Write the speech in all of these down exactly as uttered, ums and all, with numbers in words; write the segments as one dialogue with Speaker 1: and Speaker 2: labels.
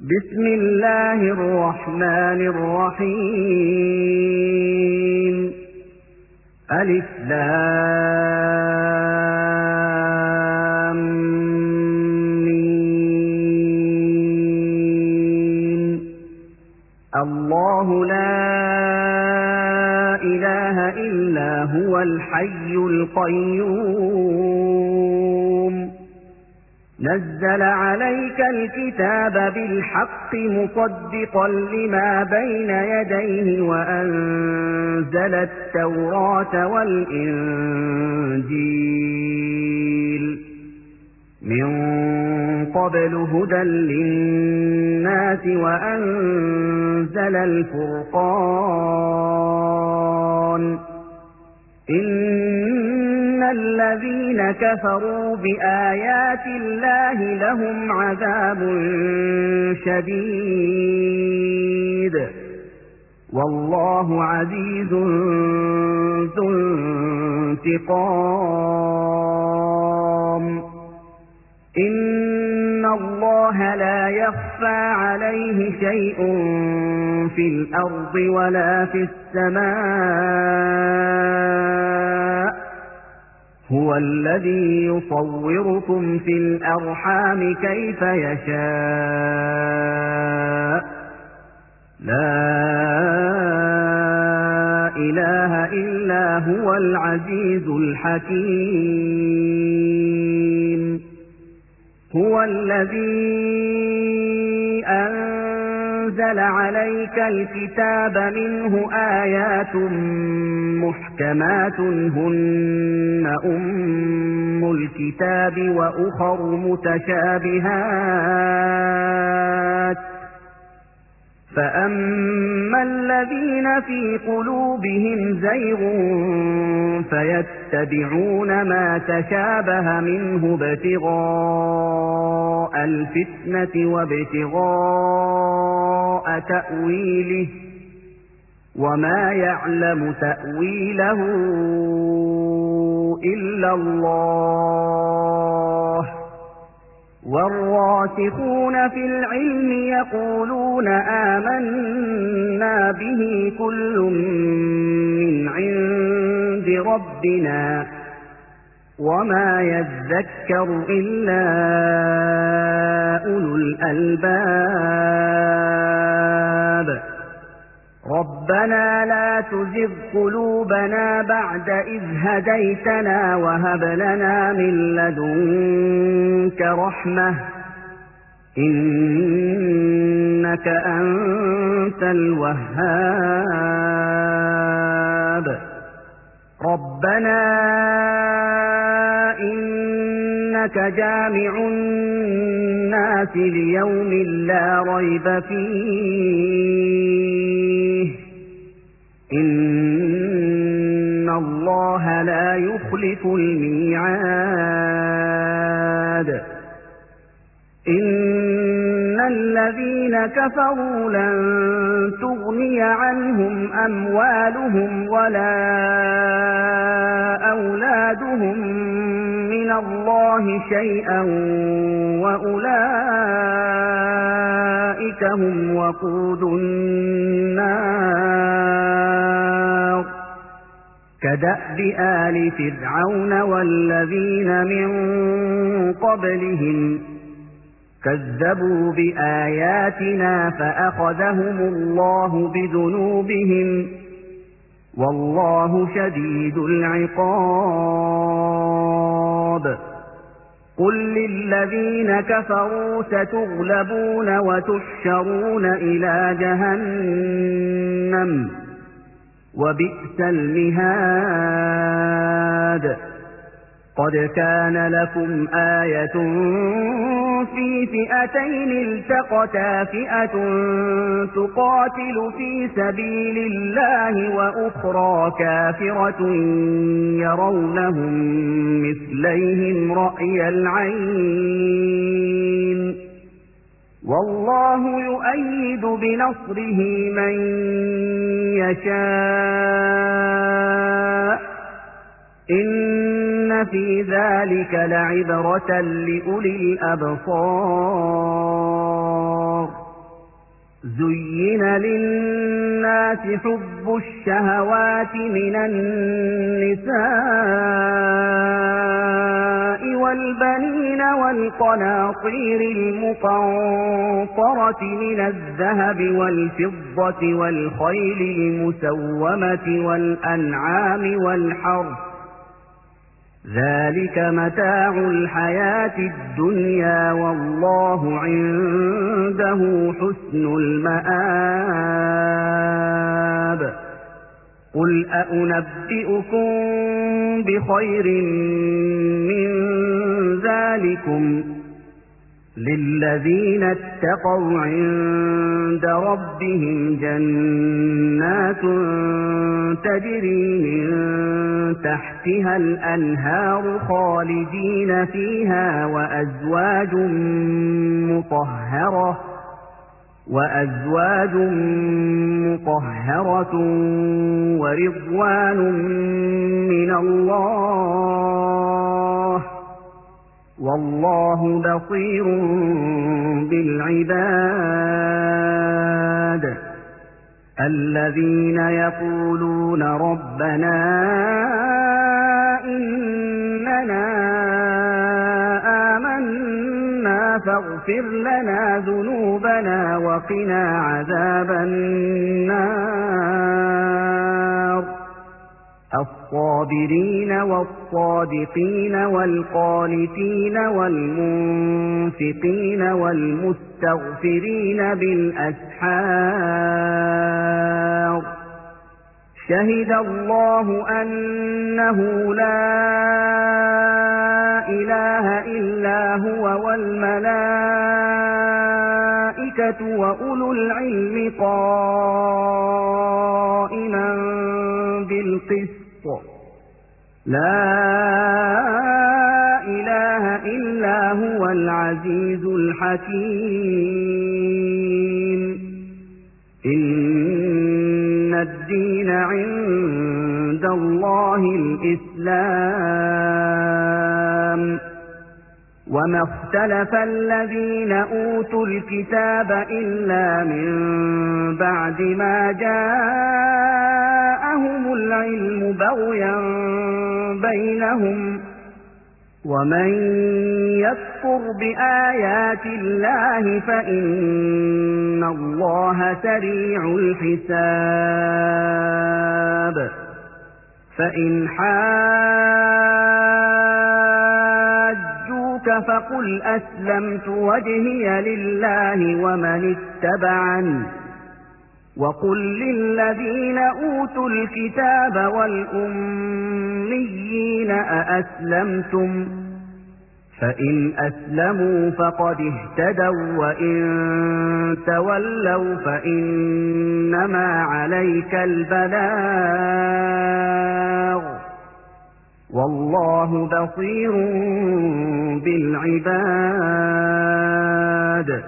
Speaker 1: بسم الله الرحمن الرحيم ألف لام ميم الله لا إله إلا هو الحي القيوم نزل عليك الكتاب بالحق مصدقا لما بين يديه وأنزل التوراة والإنجيل من قبل هدى للناس وأنزل الفرقان إن الذين كفروا بآيات الله لهم عذاب شديد والله عزيز ذو انتقام إن الله لا يخفى عليه شيء في الأرض ولا في السماء هو الذي يصوركم في الأرحام كيف يشاء لا إله إلا هو العزيز الحكيم هو الذي أنزل عليك الكتاب منه آيات محكمات هن أم الكتاب وأخر متشابهات فأما الذين في قلوبهم زيغ فيتبعون ما تشابه منه ابتغاء الفتنة وابتغاء تأويله وما يعلم تأويله إلا الله والراسخون في العلم يقولون آمنا به كل من عند ربنا وما يذكر إلا أولو الألباب ربنا لا تزغ قلوبنا بعد إذ هديتنا وهب لنا من لدنك رحمة إنك أنت الوهاب ربنا إنك جامع الناس ليوم لا ريب فيه إن الله لا يخلف الميعاد إن الذين كفروا لن تغني عنهم أموالهم ولا أولادهم من الله شيئا وأولئك هم وقود النار كدأب آل فرعون والذين من قبلهم كذبوا بآياتنا فأخذهم الله بذنوبهم والله شديد العقاب قل للذين كفروا ستغلبون وتحشرون إلى جهنم وبئس المهاد قد كان لكم آية في فئتين التقتا فئة تقاتل في سبيل الله وأخرى كافرة يرونهم مثليهم رأي العين والله يؤيد بنصره من يشاء إن في ذلك لعبرة لأولي الأبصار زين للناس حب الشهوات من النساء والبنين والقناطير المقنطرة من الذهب والفضة والخيل المسومة والأنعام والحرث ذلك متاع الحياة الدنيا والله عنده حسن المآب قل أأنبئكم بخير من ذلكم للذين اتقوا عند ربهم جنات تجري من تحتها الأنهار خالدين فيها وأزواج مطهرة وأزواج مطهرة ورضوان من الله والله بصير بالعباد الذين يقولون ربنا إننا آمنا فاغفر لنا ذنوبنا وقنا عذاب النار الصابرين والصادقين والقانتين والمنفقين والمستغفرين بالأسحار شهد الله أنه لا إله إلا هو والملائكة وأولو العلم قائما بالقسط لا إله إلا هو العزيز الحكيم إن الدين عند الله الإسلام وما اختلف الذين أوتوا الكتاب إلا من بعد ما جاءهم العلم بغيا بينهم ومن يكفر بآيات الله فإن الله سريع الحساب فإن حاجوك فقل أسلمت وجهي لله ومن اتبعني وقل للذين أوتوا الكتاب والأميين أأسلمتم فإن أسلموا فقد اهتدوا وإن تولوا فإنما عليك البلاغ والله بصير بالعباد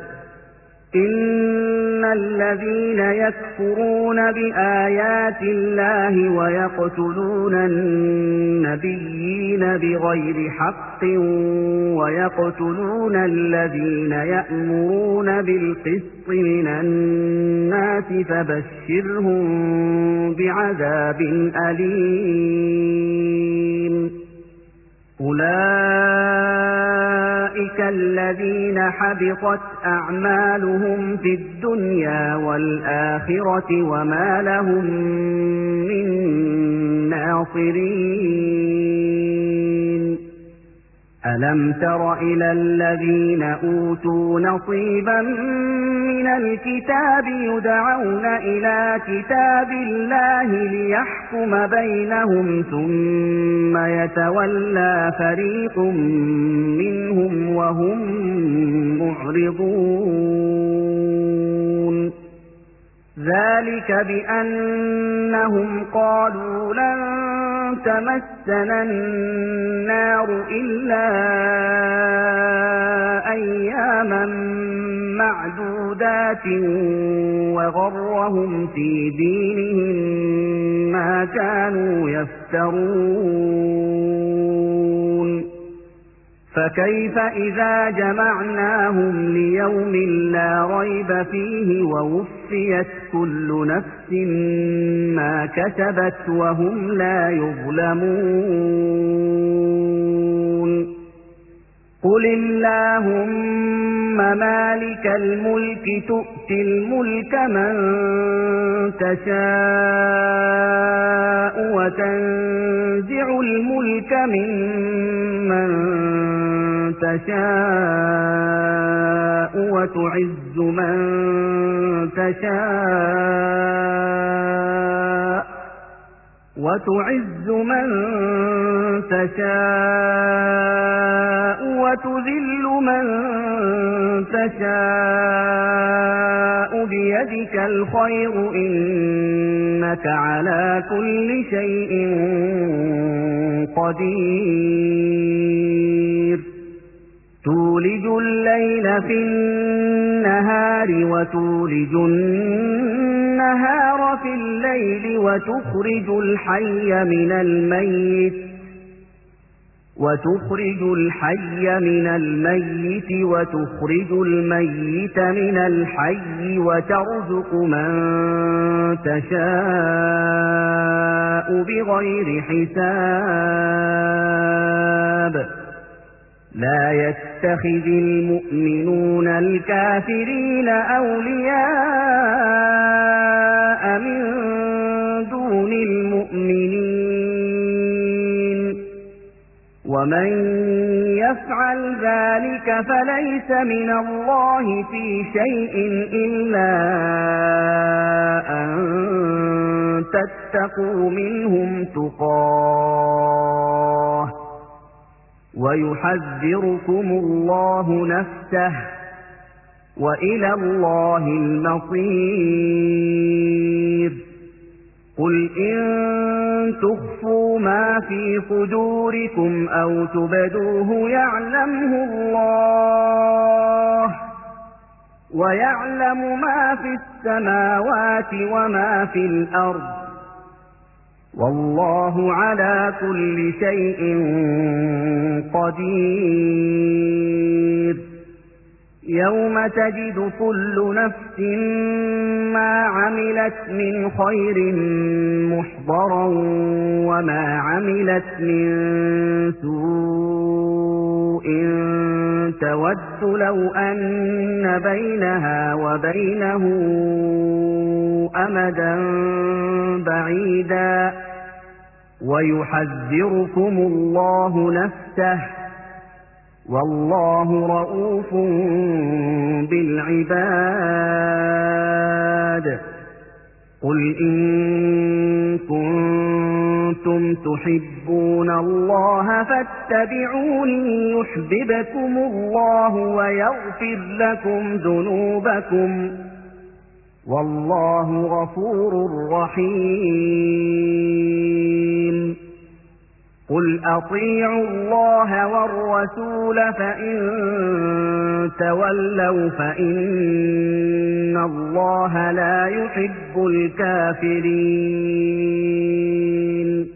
Speaker 1: إن الذين يكفرون بآيات الله ويقتلون النبيين بغير حق ويقتلون الذين يأمرون بالقسط من الناس فبشرهم بعذاب أليم أولئك الذين حبطت أعمالهم في الدنيا والآخرة وما لهم من ناصرين ألم تر إلى الذين أوتوا نصيبا من الكتاب يدعون إلى كتاب الله ليحكم بينهم ثم يتولى فريق منهم وهم معرضون ذلك بأنهم قالوا لن تمسنا النار إلا أياما معدودات وغرهم في دينهم ما كانوا يفترون فكيف إذا جمعناهم ليوم لا ريب فيه ووفيت كل نفس ما كسبت وهم لا يظلمون قل اللهم مالك الملك تؤتي الملك من تشاء وتنزع الملك ممن تشاء وتعز من تشاء وتعز من تشاء وتذل من تشاء بيدك الخير إنك على كل شيء قدير تولج الليل في النهار وتولج النهار في الليل وتخرج الحي من الميت وتخرج الحي من الميت وتخرج الميت من الحي وترزق من تشاء بغير حساب لا يتخذ المؤمنون الكافرين أولياء من دون المؤمنين ومن يفعل ذلك فليس من الله في شيء إلا أن تتقوا منهم تقاه ويحذركم الله نفسه وإلى الله المصير قل إن تخفوا ما في صدوركم أو تبدوه يعلمه الله ويعلم ما في السماوات وما في الأرض والله على كل شيء قدير يوم تجد كل نفس ما عملت من خير محضرا وما عملت من سوء تود لو أن بينها وبينه أمدا بعيدا ويحذركم الله نفسه والله رؤوف بالعباد قل إن كنتم تحبون الله فاتبعوني يحببكم الله ويغفر لكم ذنوبكم والله غفور رحيم قل أطيعوا الله والرسول فإن تولوا فإن الله لا يحب الكافرين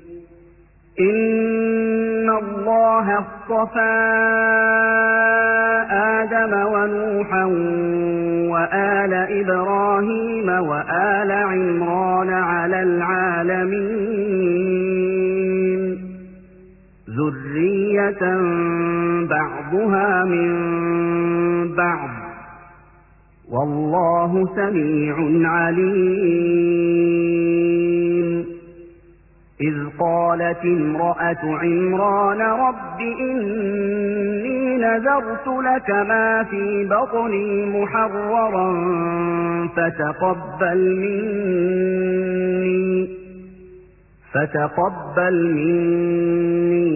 Speaker 1: إن الله اصطفى آدم ونوحا وآل إبراهيم وآل عمران على العالمين ذرية بعضها من بعض والله سميع عليم إذ قالت امرأة عمران رب إني نذرت لك ما في بطني محررا فتقبل مني فتقبل مني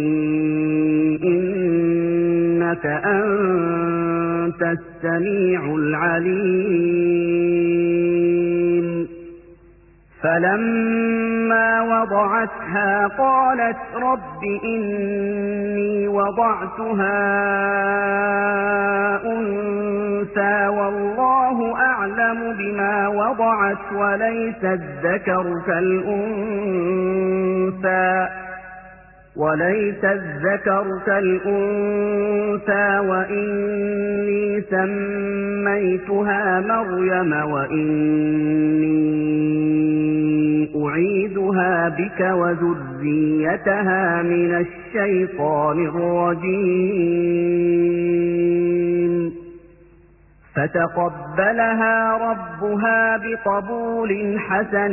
Speaker 1: إنك أنت السميع العليم فلما وضعتها قالت رب إني وضعتها أنثى والله أعلم بما وضعت وليس الذكر كالأنثى وليس الذكر كالأنثى وإني سميتها مريم وإني أعيذها بك وذريتها من الشيطان الرجيم فتقبلها ربها بقبول حسن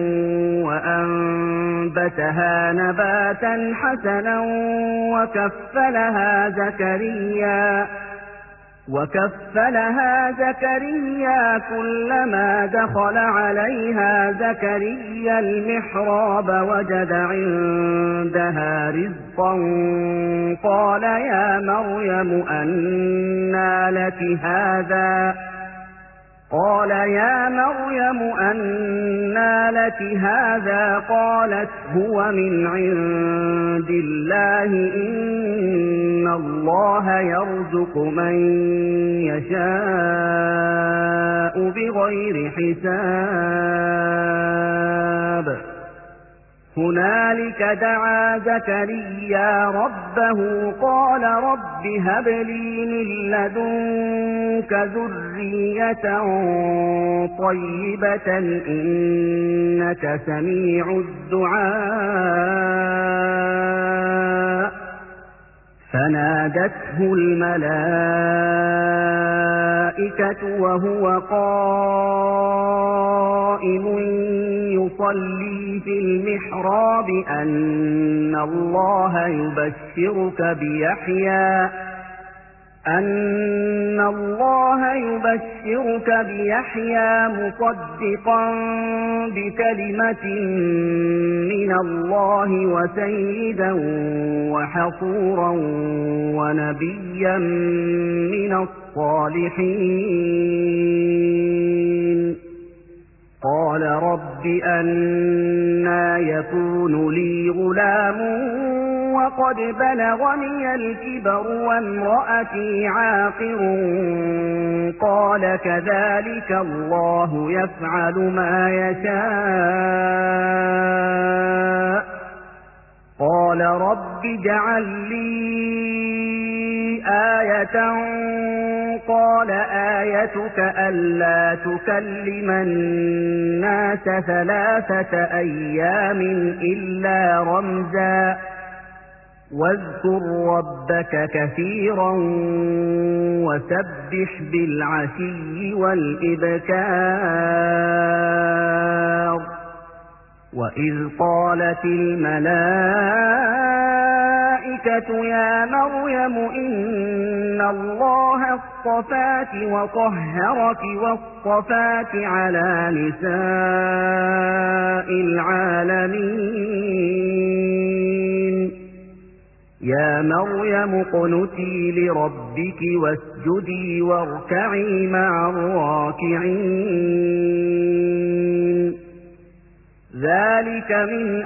Speaker 1: وأنبتها نباتا حسنا وكفلها زكريا وكفلها زكريا كلما دخل عليها زكريا المحراب وجد عندها رزقا قال يا مريم أنى لك هذا قال يا مريم أنى لك هذا قالت هو من عند الله إن الله يرزق من يشاء بغير حساب هنالك دعا زكريا ربه قال رب هب لي من لدنك ذرية طيبة إنك سميع الدعاء فنادته الملائكة وهو قائم يصلي في المحراب أن الله يبشرك بيحيى أن الله يبشرك بيحيى مصدقا بكلمة من الله وسيدا وحصورا ونبيا من الصالحين قال رب أنى يكون لي غلام وقد بلغني الكبر وامرأتي عاقر قال كذلك الله يفعل ما يشاء قال رب اجعل لي آية قال آيتك ألا تكلم الناس ثلاثة أيام إلا رمزا واذكر ربك كثيرا وسبح بالعشي والإبكار وإذ قالت الملائكة يا مريم إن الله اصطفاك وطهرك واصطفاك على نساء العالمين يا مريم اقنتي لربك واسجدي واركعي مع الراكعين ذلك من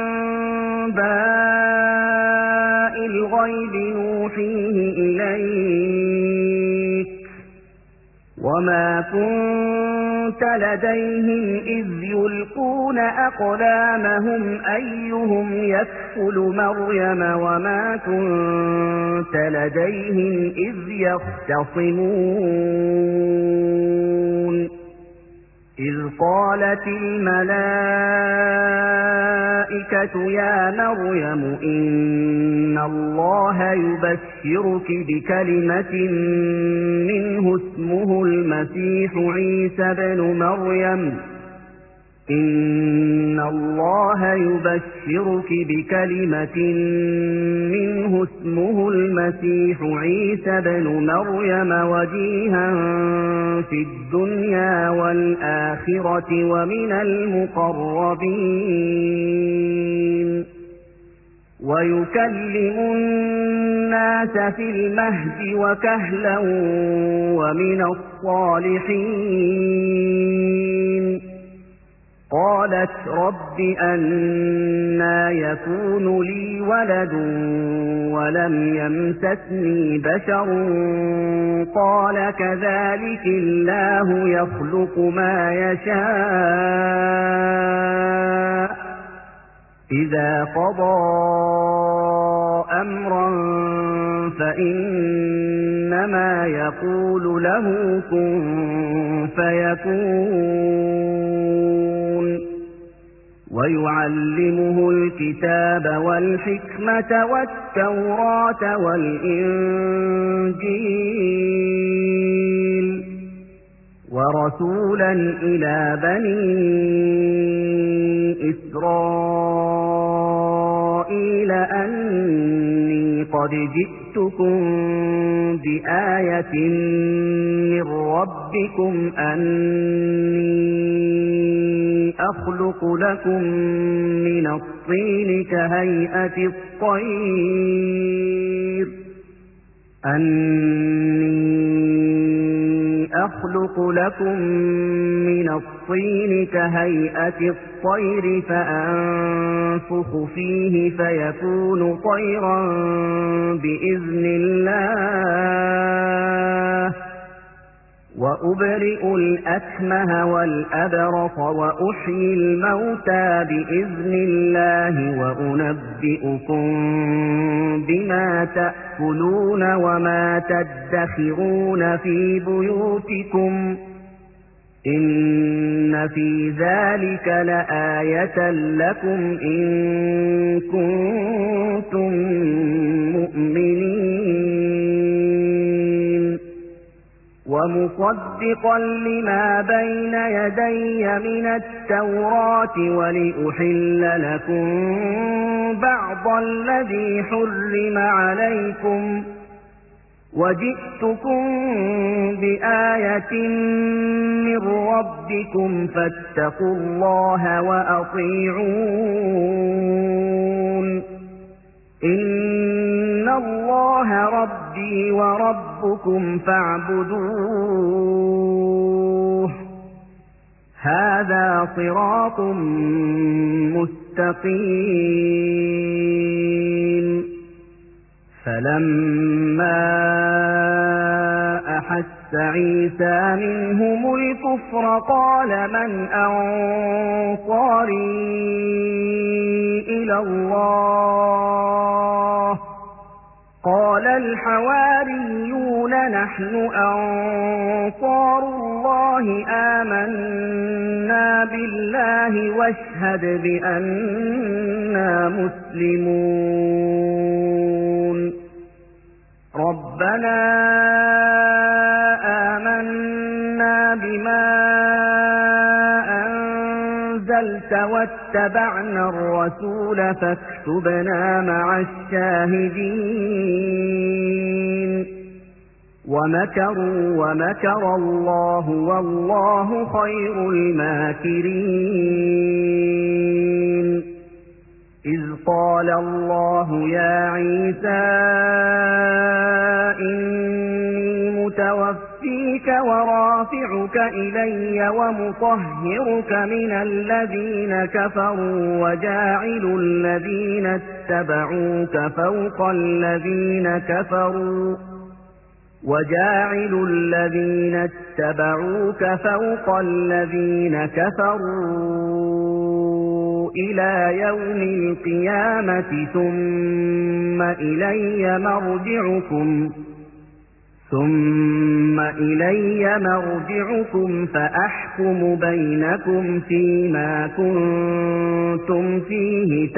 Speaker 1: أنباء الغيب نوحيه إليك وما كنت لديهم إذ يلقون أقلامهم أيهم يكفل مريم وما كنت لديهم إذ يختصمون إذ قالت الملائكة يا مريم إن الله يبشرك بكلمة منه اسمه المسيح عيسى بن مريم إن الله يبشرك بكلمة منه اسمه المسيح عيسى بن مريم وجيها في الدنيا والآخرة ومن المقربين ويكلم الناس في المهد وكهلا ومن الصالحين قالت رب أنى يكون لي ولد ولم يمسسني بشر قال كذلك الله يخلق ما يشاء إذا قضى أمرا فإنما يقول له كن فيكون ويعلمه الكتاب والحكمة والتوراة والإنجيل ورسولا إلى بني إسرائيل أني قد جئتكم بآية من ربكم أني أخلق لكم من الطين كهيئة الطير أني أخلق لكم من الطين كهيئة الطير فأنفخ فيه فيكون طيرا بإذن الله وأبرئ الأكمه والأبرص وأحيي الموتى بإذن الله وأنبئكم بما تأكلون وما تدخرون في بيوتكم إن في ذلك لآية لكم إن كنتم مؤمنين ومصدقا لما بين يدي من التوراة ولأحل لكم بعض الذي حرم عليكم وجئتكم بآية من ربكم فاتقوا الله وأطيعون إن الله ربي وربكم فاعبدوه هذا صراط مستقيم فلما أحس عيسى منهم الكفر قال من أنصاري إلى الله قال الحواريون نحن أنصار الله آمنا بالله واشهد بأننا مسلمون ربنا آمنا بما أنزلت واتبعنا الرسول فاكتبنا مع الشاهدين ومكروا ومكر الله والله خير الماكرين إذ قال الله يا عيسى إني متوفيك ورافعك إلي ومطهرك من الذين كفروا وجاعل الذين اتبعوك فوق الذين كفروا وجاعل الذين اتبعوك فوق الذين كفروا إلى يوم القيامة ثم إلي مرجعكم ثم إلي مرجعكم فأحكم بينكم فيما كنتم فيه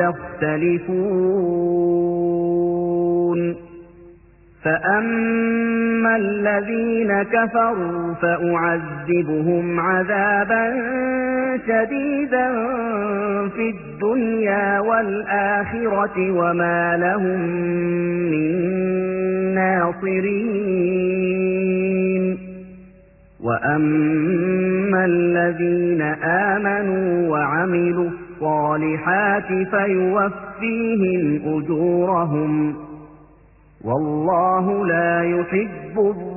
Speaker 1: تختلفون فأما الذين كفروا فأعذبهم عذابا شديدا في الدنيا والآخرة وما لهم من ناصرين وأما الذين آمنوا وعملوا الصالحات فيوفيهم أجورهم والله لا يحب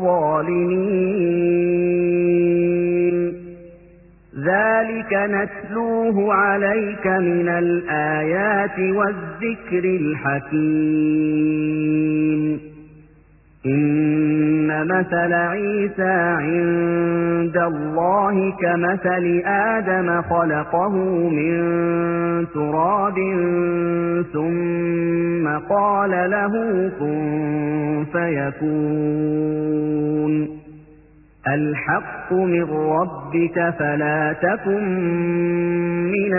Speaker 1: الظالمين ذلك نتلوه عليك من الآيات والذكر الحكيم إن مثل عيسى عند الله كمثل آدم خلقه من تراب ثم قال له كن فيكون الحق من ربك فلا تكن من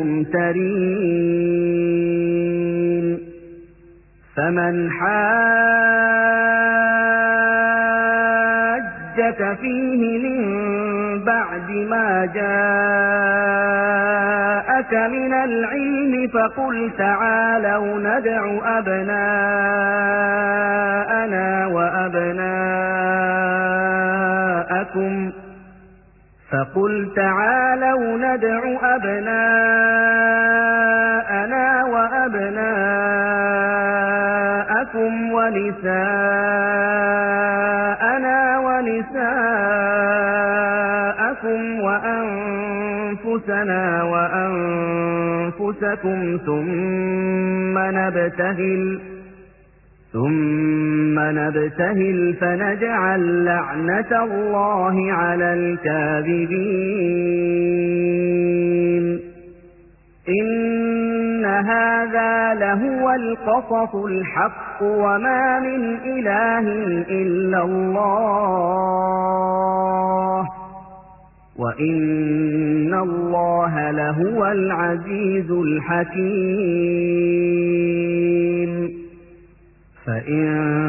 Speaker 1: الممترين فمن حاجك فيه من بعد ما جاءك من العلم فقل تعالوا ندع أبناءنا وأبناءكم فقل تعالوا ندع أبناءنا وأبناءكم ونساءنا ونساءكم وأنفسنا وأنفسكم ثم نبتهل ثم نبتهل فنجعل لعنة الله على الكاذبين إن هذا لهو القصص الحق وما من إله إلا الله وإن الله لهو العزيز الحكيم فإن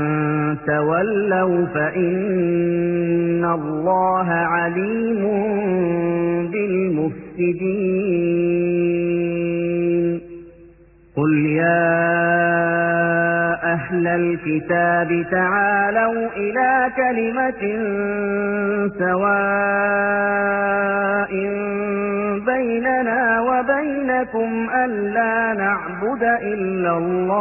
Speaker 1: تولوا فإن الله عليم بالمفسدين قل يا أهل الكتاب تعالوا إلى كلمة سواء بيننا وبينكم ألا نعبد إلا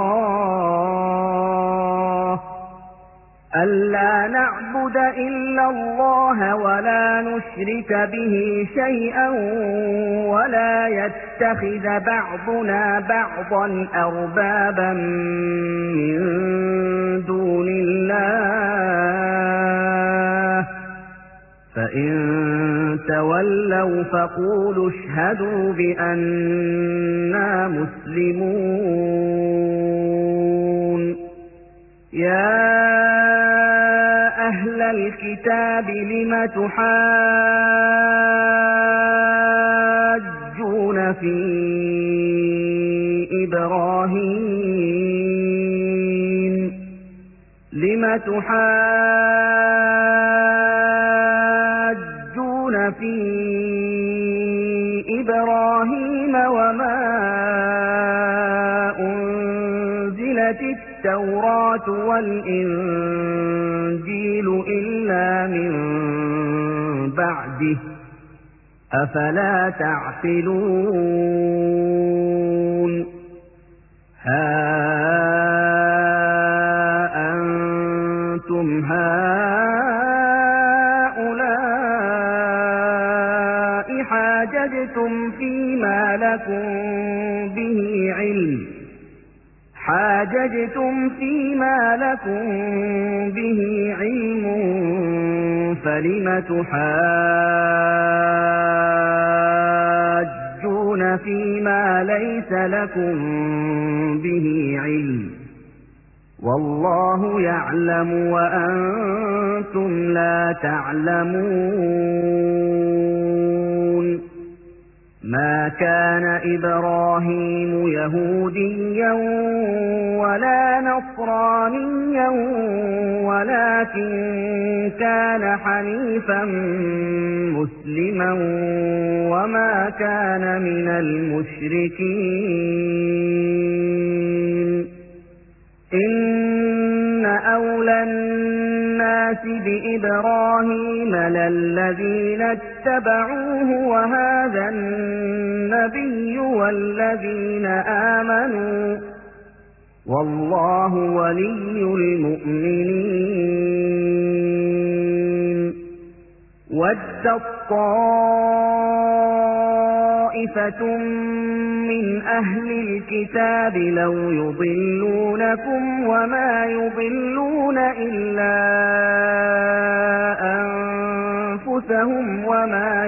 Speaker 1: الله ألا نعبد إلا الله ولا نشرك به شيئا ولا يتخذ بعضنا بعضا أربابا من دون الله فإن تولوا فقولوا اشهدوا بأننا مسلمون يا أهل الكتاب لم تحاجون في إبراهيم لم تحاجون في إبراهيم وما أنزلت التوراة والإنجيل إلا من بعده أفلا تعقلون ها أنتم هؤلاء حاججتم فيما لكم به علم حاججتم فيما لكم به علم فلم تحاجون فيما ليس لكم به علم والله يعلم وأنتم لا تعلمون ما كان إبراهيم يهوديا ولا نصرانيا ولكن كان حنيفا مسلما وما كان من المشركين إن أولى الناس بإبراهيم للذين اتبعوه وهذا النبي والذين آمنوا والله ولي المؤمنين ود الطائفة طائفة من أهل الكتاب لو يضلونكم وما يضلون إلا أنفسهم وما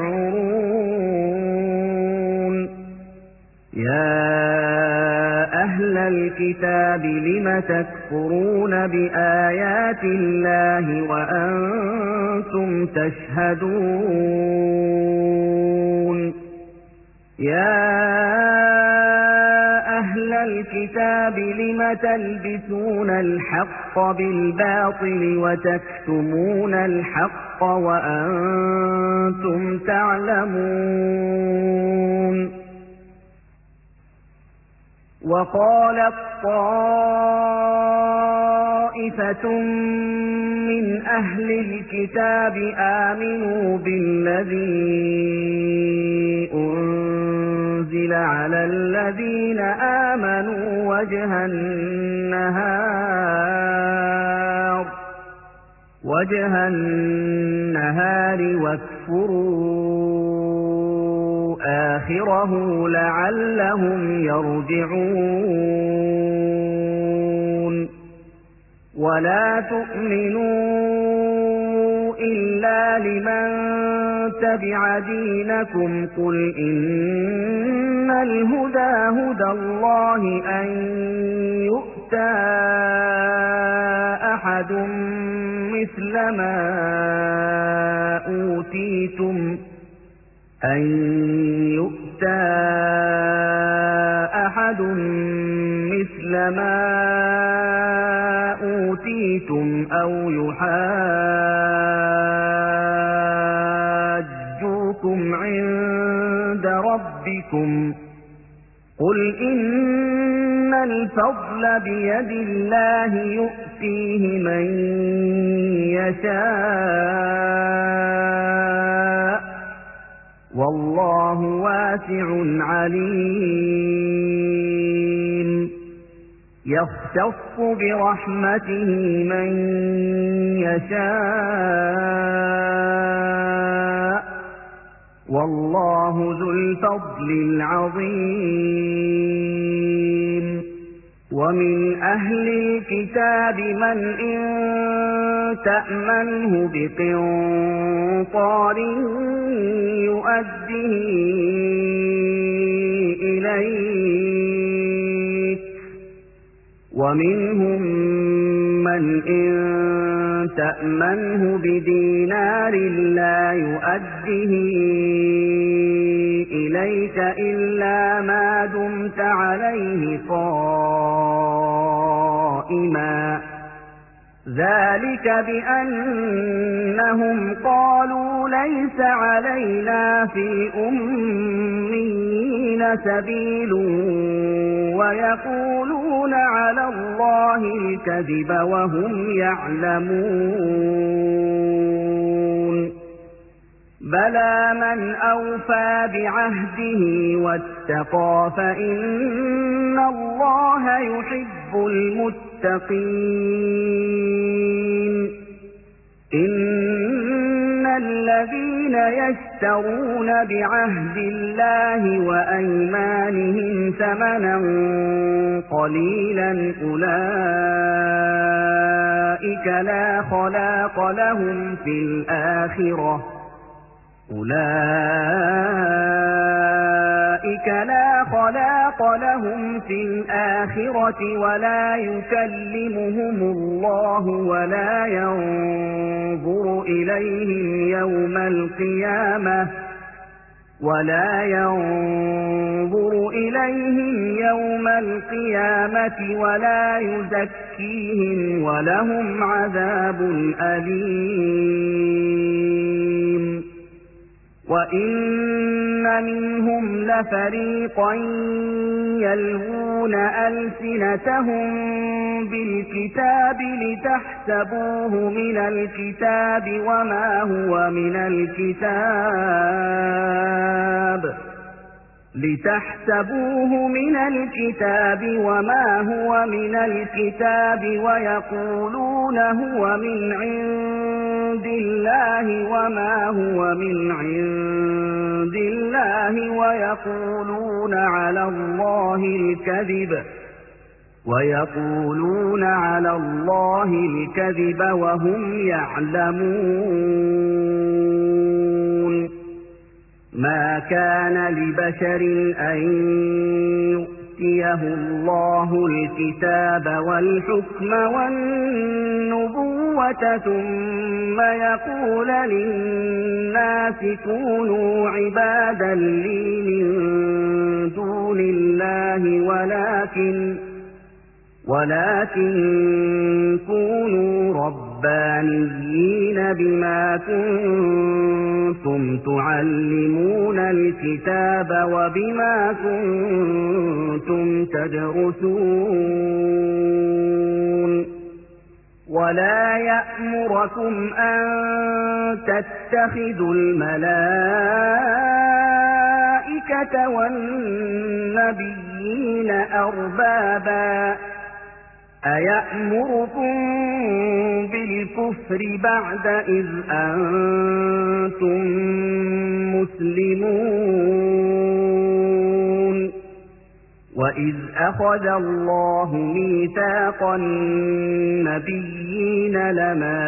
Speaker 1: يشعرون يا أهل الكتاب لم تكفرون بآيات الله وأنتم تشهدون يا أهل الكتاب لم تلبسون الحق بالباطل وتكتمون الحق وأنتم تعلمون وقالت طائفة من أهل الكتاب آمنوا بالذي أنزل على الذين آمنوا وجه النهار وجه النهار واكفروا آخره لعلهم يرجعون ولا تؤمنوا إلا لمن تبع دينكم قل إن الهدى هدى الله أن يؤتى أحد مثل ما أوتيتم أن يؤتى أحد مثل ما أوتيتم أو يحاجوكم عند ربكم قل إن الفضل بيد الله يؤتيه من يشاء والله واسع عليم يختص برحمته من يشاء والله ذو الفضل العظيم ومن أهل الكتاب من إن تأمنه بقنطار يؤديه إليك ومنهم من إن تأمنه بدينار لا يؤديه إليك إلا ما دمت عليه قائما ذلك بأنهم قالوا ليس علينا في الأميين سبيل ويقولون على الله الكذب وهم يعلمون بلى من أوفى بعهده واتقى فإن الله يحب المتقين إن الذين يشترون بعهد الله وأيمانهم ثمنا قليلا أولئك لا خلاق لهم في الآخرة أولئك لا خلاق لهم في الآخرة ولا يكلمهم الله ولا ينظر إليهم يوم القيامة ولا ينظر إليهم يوم القيامة ولا يزكيهم ولهم عذاب أليم وإن منهم لفريقا يلوون ألسنتهم بالكتاب لتحسبوه من الكتاب وما هو من الكتاب لتحسبوه من الكتاب وما هو من الكتاب ويقولون هو من عند الله وما هو من عند عند الله ويقولون على الله الكذب ويقولون على الله الكذب وهم يعلمون ما كان لبشر أن يؤتيه الله الكتاب والحكم والنبوة ثم يقول للناس كونوا عبادا لي من دون الله ولكن ولكن كونوا ربانيين بما كنتم تعلمون الكتاب وبما كنتم تدرسون ولا يأمركم أن تتخذوا الملائكة والنبيين أربابا أيأمركم بالكفر بعد إذ أنتم مسلمون وإذ أخذ الله ميثاق النبيين لما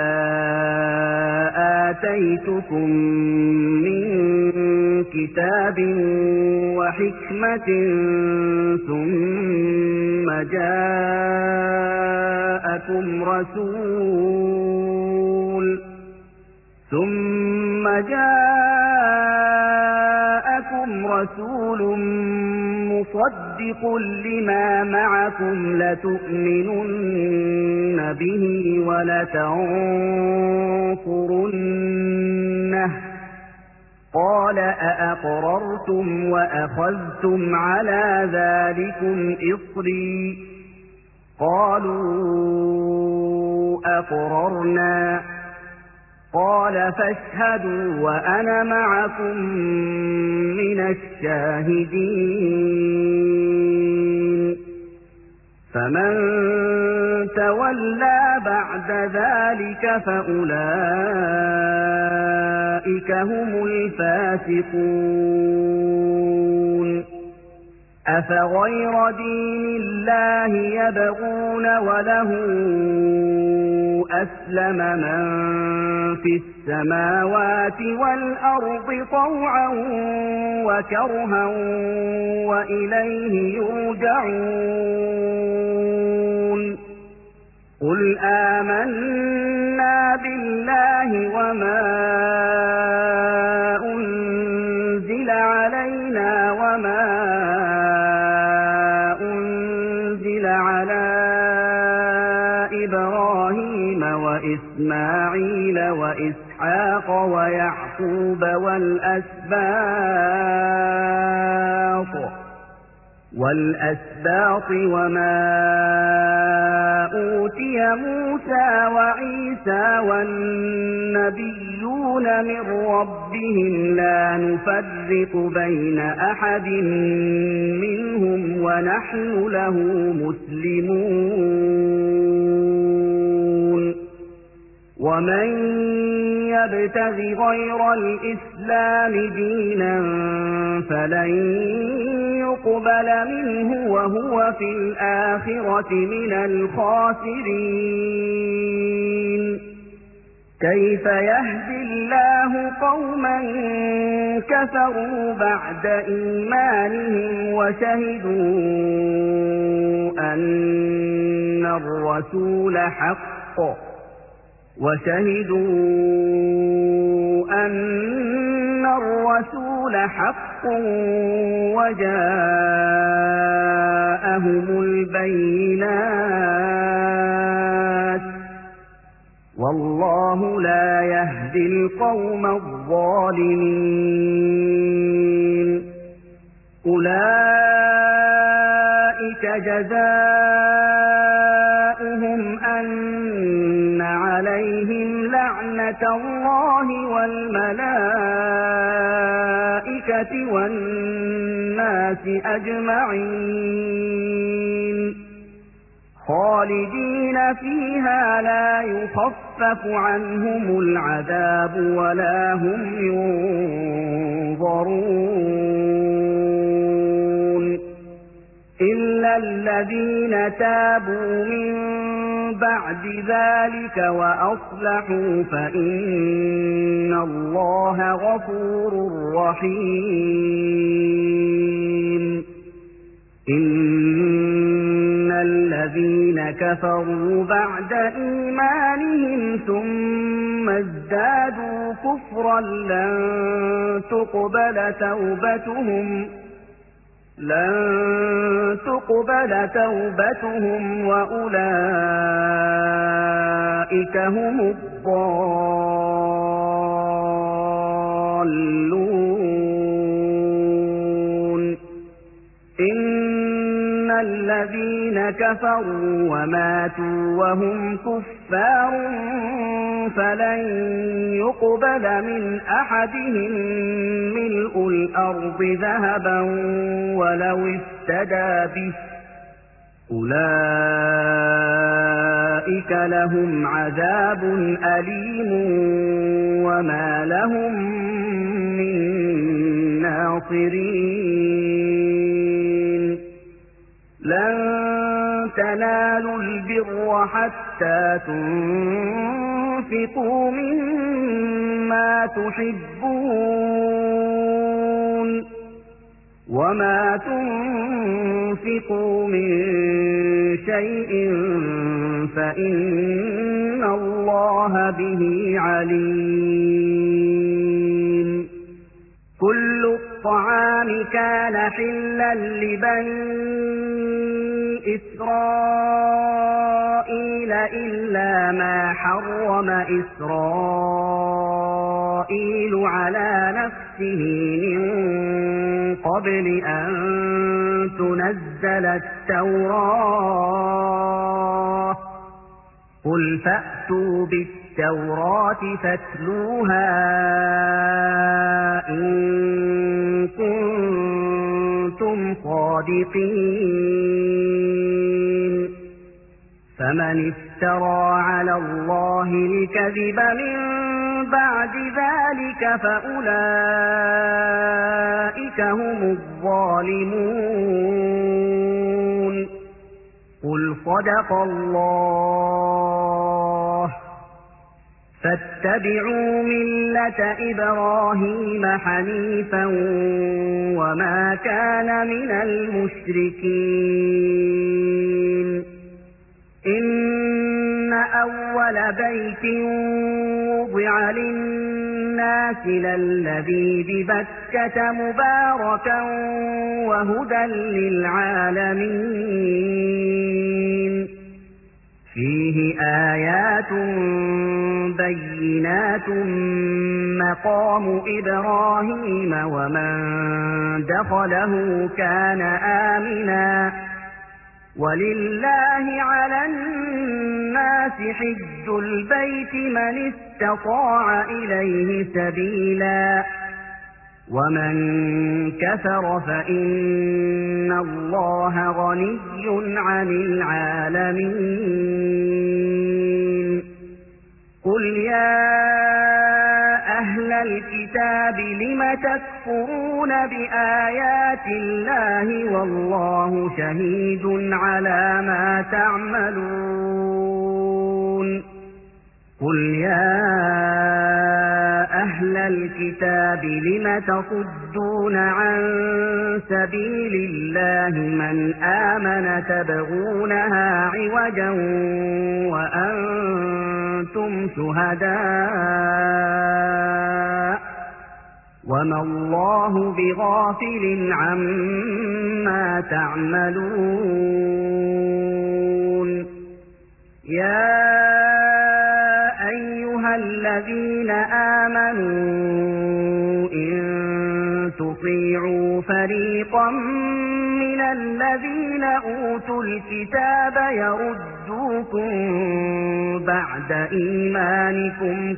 Speaker 1: آتيتكم من كتاب وحكمة ثم جاءكم رسول ثم جاءكم رسول مصدق لما معكم لتؤمنن به ولتنصرنه قال أأقررتم وأخذتم على ذلكم إصري قالوا أقررنا قال فاشهدوا وأنا معكم من الشاهدين فمن تولى بعد ذلك فأولئك هم الفاسقون أفغير دين الله يبغون وله أسلم من في السماوات والأرض طوعا وكرها وإليه يرجعون قل آمنا بالله وما أنزل علينا وما أنزل على إبراهيم وإسماعيل وإسحاق ويعقوب والأسباط والأسباط وما أوتي موسى وعيسى والنبيون من ربهم لا نفرق بين أحد منهم ونحن له مسلمون ومن يبتغ غير الإسلام دينا فلن يقبل منه وهو في الآخرة من الخاسرين كيف يهدي الله قوما كفروا بعد إيمانهم وشهدوا أن الرسول حق وشهدوا أن الرسول حق وجاءهم البينات والله لا يهدي القوم الظالمين أولئك جزاؤهم أن عليهم لعنة الله والملائكة والناس أجمعين خالدين فيها لا يخفف عنهم العذاب ولا هم ينظرون الذين تابوا من بعد ذلك وأصلحوا فإن الله غفور رحيم إن الذين كفروا بعد إيمانهم ثم ازدادوا كفرا لن تقبل توبتهم لن تقبل توبتهم وأولئك هم الضالون إن الذين كفروا وماتوا وهم كفار فلن يقبل من أحدهم ملء الأرض ذهبا ولو افتدى به أولئك لهم عذاب أليم وما لهم من ناصرين لن تنالوا البر حتى تنفقوا مما تحبون وما تنفقوا من شيء فإن الله به عليم كل الطعام كان حلا لبني إسرائيل إلا ما حرم إسرائيل على نفسه من قبل أن تنزل التوراة قل فأتوا بالتوراة فاتلوها إن كنتم صادقين فمن افترى على الله الكذب من بعد ذلك فأولئك هم الظالمون قل صدق الله فاتبعوا ملة إبراهيم حنيفا وما كان من المشركين إن أول بيت وضع للناس للذي ببكة مباركا وهدى للعالمين فيه آيات بينات مقام إبراهيم ومن دخله كان آمنا ولله على الناس حج البيت من استطاع إليه سبيلا ومن كفر فإن الله غني عن العالمين قل يا أهل الكتاب لم تكفرون بآيات الله والله شهيد على ما تعملون قل يا أهل الكتاب لم تصدون عن سبيل الله من آمن تبغونها عوجا وأنتم شهداء وما الله بغافل عما تعملون يا أيها الذين آمنوا إن تطيعوا فريقا من الذين أوتوا الكتاب يردوكم بعد إيمانكم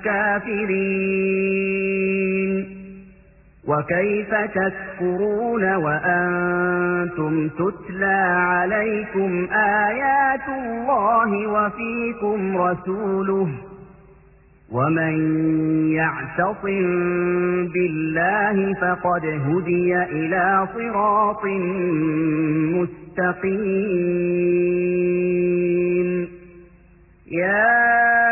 Speaker 1: كافرين وكيف تكفرون وأنتم تتلى عليكم آيات الله وفيكم رسوله ومن يعتصم بالله فقد هدي إلى صراط مستقيم يا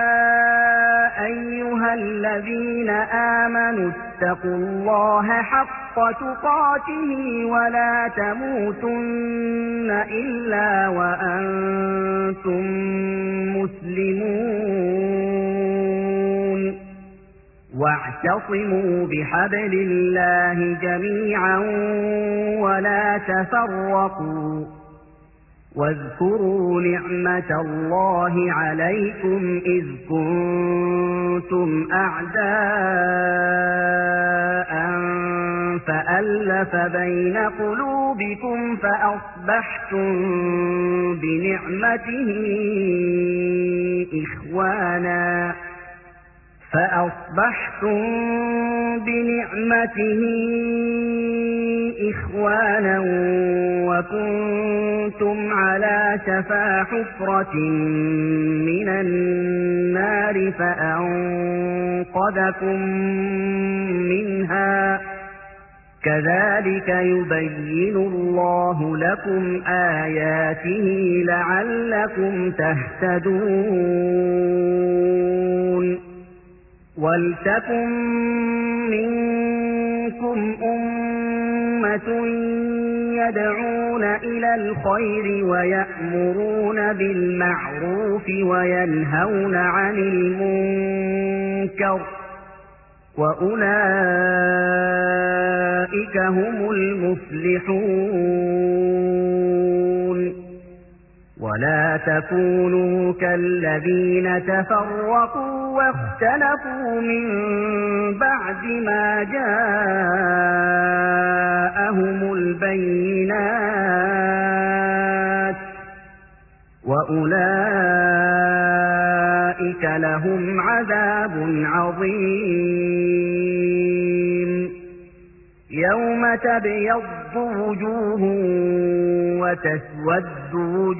Speaker 1: أيها الذين آمنوا اتقوا الله حق تقاته ولا تموتن إلا وأنتم مسلمون واعتصموا بحبل الله جميعا ولا تفرقوا واذكروا نعمة الله عليكم إذ كنتم أعداء فألف بين قلوبكم فأصبحتم بنعمته إخوانا فأصبحتم بنعمته إخوانا وكنتم على شفا حفرة من النار فأنقذكم منها كذلك يبين الله لكم آياته لعلكم تهتدون ولتكن منكم أمة يدعون إلى الخير ويأمرون بالمعروف وينهون عن المنكر وأولئك هم المفلحون ولا تكونوا كالذين تفرقوا واختلفوا من بعد ما جاءهم البينات وأولئك لهم عذاب عظيم يوم تبيض وجوه وتسود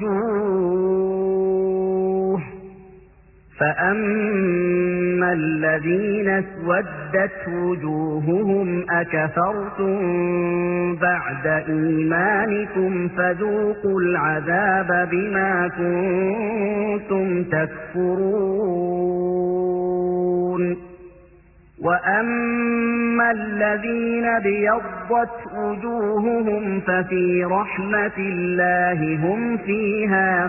Speaker 1: وجوه فأما الذين اسودت وجوههم أكفرتم بعد إيمانكم فذوقوا العذاب بما كنتم تكفرون وأما الذين ابيضت وجوههم ففي رحمة الله هم فيها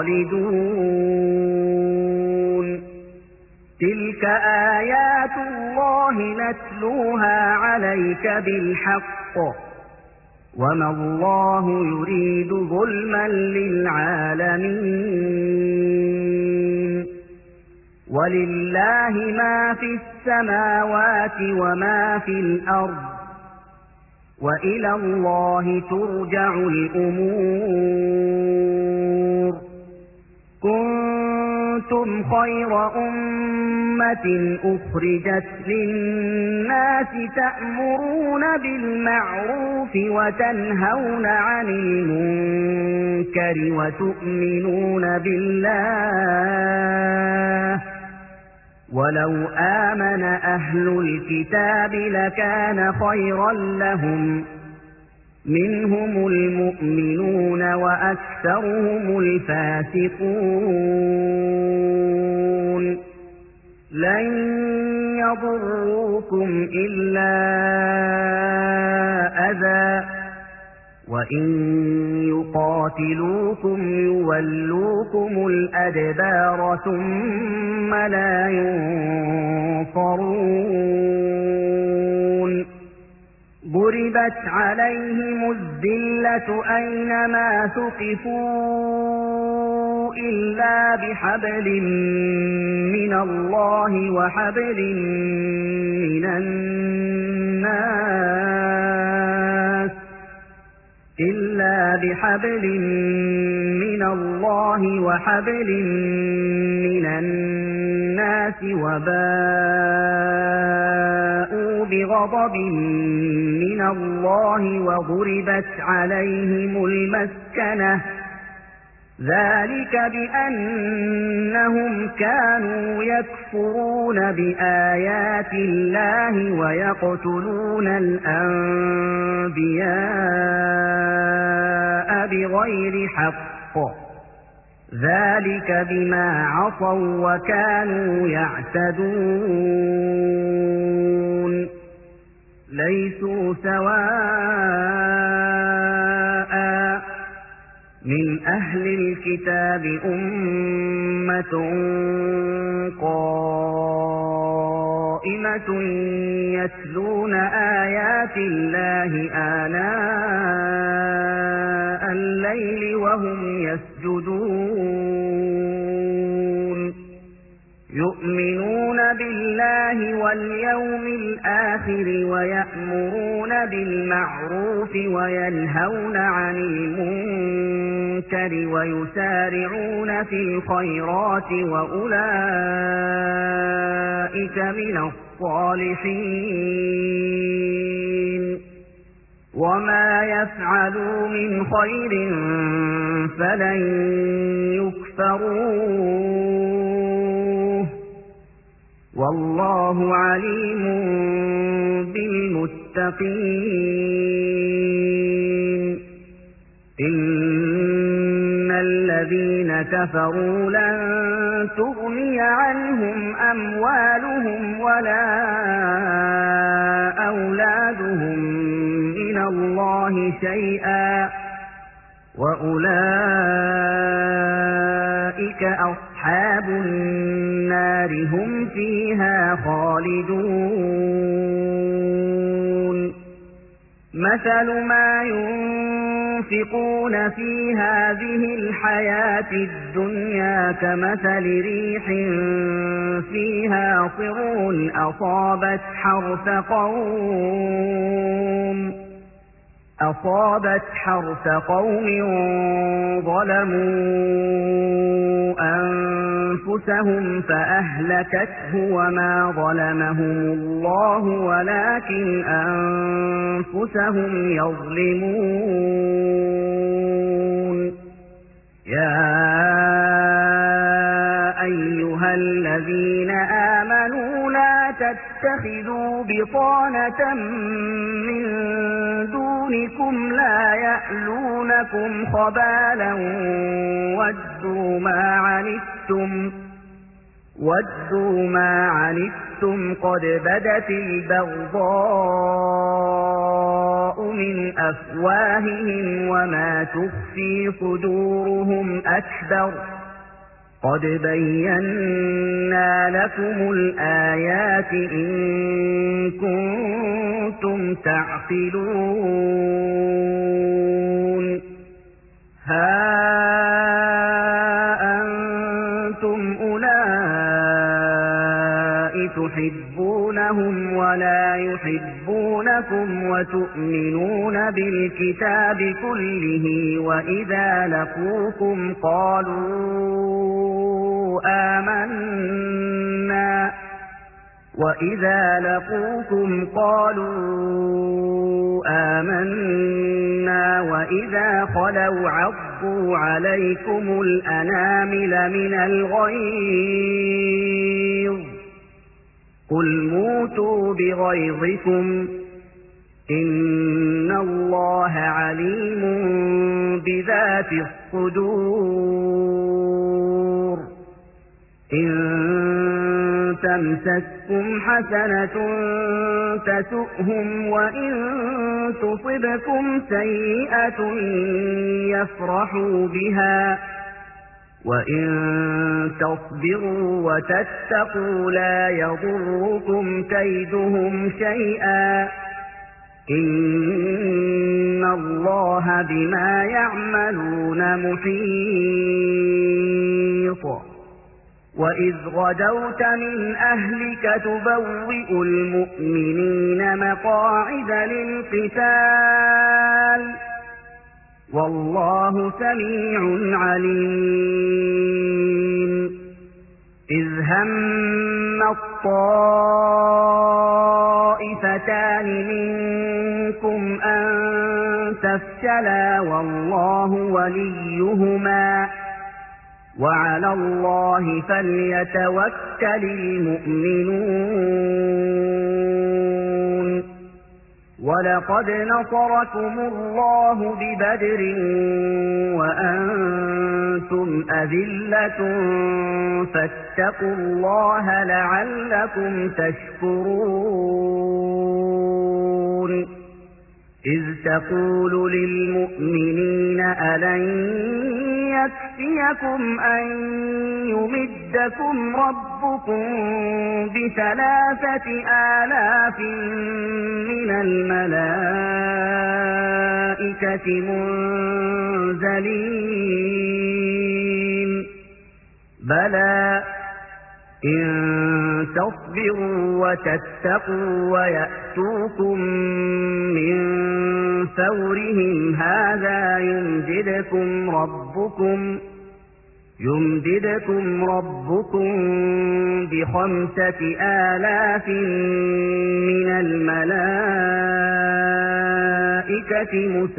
Speaker 1: خالدون تلك آيات الله نتلوها عليك بالحق وما الله يريد ظلما للعالمين ولله ما في السماوات وما في الأرض وإلى الله ترجع الأمور كنتم خير أمة أخرجت للناس تأمرون بالمعروف وتنهون عن المنكر وتؤمنون بالله ولو آمن أهل الكتاب لكان خيرا لهم منهم المؤمنون وأكثرهم الفاسقون لن يضروكم إلا أذى وإن يقاتلوكم يولوكم الأدبار ثم لا ينصرون ضربت عليهم الذلة أينما ثقفوا إلا بحبل من الله وحبل من الناس إلا بحبل من الله وحبل من الناس وباءوا بغضب من الله وضربت عليهم المسكنة ذلك بأنهم كانوا يكفرون بآيات الله ويقتلون الأنبياء بغير حق ذلك بما عصوا وكانوا يعتدون ليسوا سواء من أهل الكتاب أمة قائمة يتلون آيات الله آناء الليل وهم يسجدون يؤمنون بالله واليوم الآخر ويأمرون بالمعروف وينهون عن المنكر ويسارعون في الخيرات وأولئك من الصالحين وما يفعلوا من خير فلن يكفروه والله عليم بالمتقين إن الذين كفروا لن تغني عنهم أموالهم ولا أولادهم من الله شيئا وأولئك أصحاب النار هم فيها خالدون مثل ما ينفقون في هذه الحياة الدنيا كمثل ريح فيها صر أصابت حرث قوم أصابت حرث قوم ظلموا أنفسهم فأهلكته وما ظلمهم الله ولكن أنفسهم يظلمون يا أيها الذين آمنوا لا تتخذوا بطانة من دونكم لا يألونكم خبالا ودوا ما عنتم ودوا ما عنتم قد بدت البغضاء من أفواههم وما تخفي صدورهم أكبر قد بينا لكم الآيات إن كنتم تعقلون ها أنتم أولئك تحبونهم ولا يحبونكم وتؤمنون بالكتاب كله وإذا لقوكم قالوا آمنا وإذا لقوكم قالوا آمنا وإذا خلوا عضوا عليكم الأنامل من الغيظ قل موتوا بغيظكم إن الله عليم بذات الصدور إن تمسككم حسنة تسؤهم وإن تصبكم سيئة يفرحوا بها وإن تصبروا وتتقوا لا يضركم كيدهم شيئا إن الله بما يعملون محيط وإذ غدوت من أهلك تبوئ المؤمنين مقاعد للقتال والله سميع عليم إذ هم الطائفتان منكم أن تفشلا والله وليهما وعلى الله فليتوكل المؤمنون ولقد نصركم الله ببدر وأنتم أذلة فاتقوا الله لعلكم تشكرون إذ تقول للمؤمنين ألن يكفيكم أن يمدكم ربكم بثلاثة آلاف من الملائكة منزلين بلى إن تصبروا وتتقوا ويأتوكم من فورهم هذا يمددكم ربكم يمددكم ربكم بخمسة آلاف من الملائكة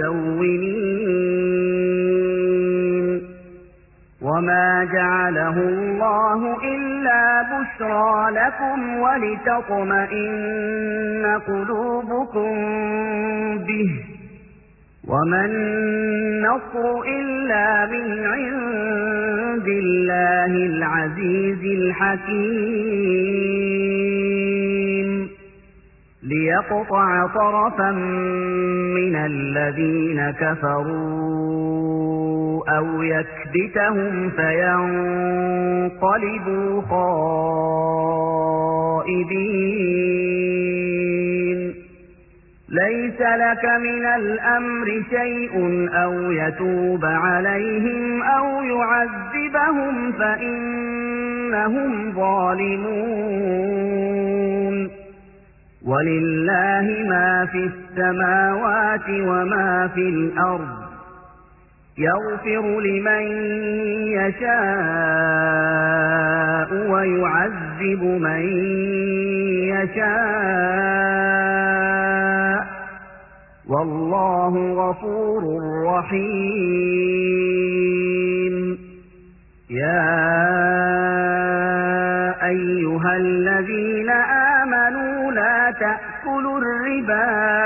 Speaker 1: مسومين وما جعله الله إلا بشرى لكم ولتطمئن قلوبكم به وما النصر إلا من عند الله العزيز الحكيم ليقطع طرفا من الذين كفروا أو يكبتهم فينقلبوا خائبين ليس لك من الأمر شيء أو يتوب عليهم أو يعذبهم فإنهم ظالمون ولله ما في السماوات وما في الأرض يغفر لمن يشاء ويعذب من يشاء والله غفور رحيم يا أيها الذين آمنوا لا تأكلوا الربا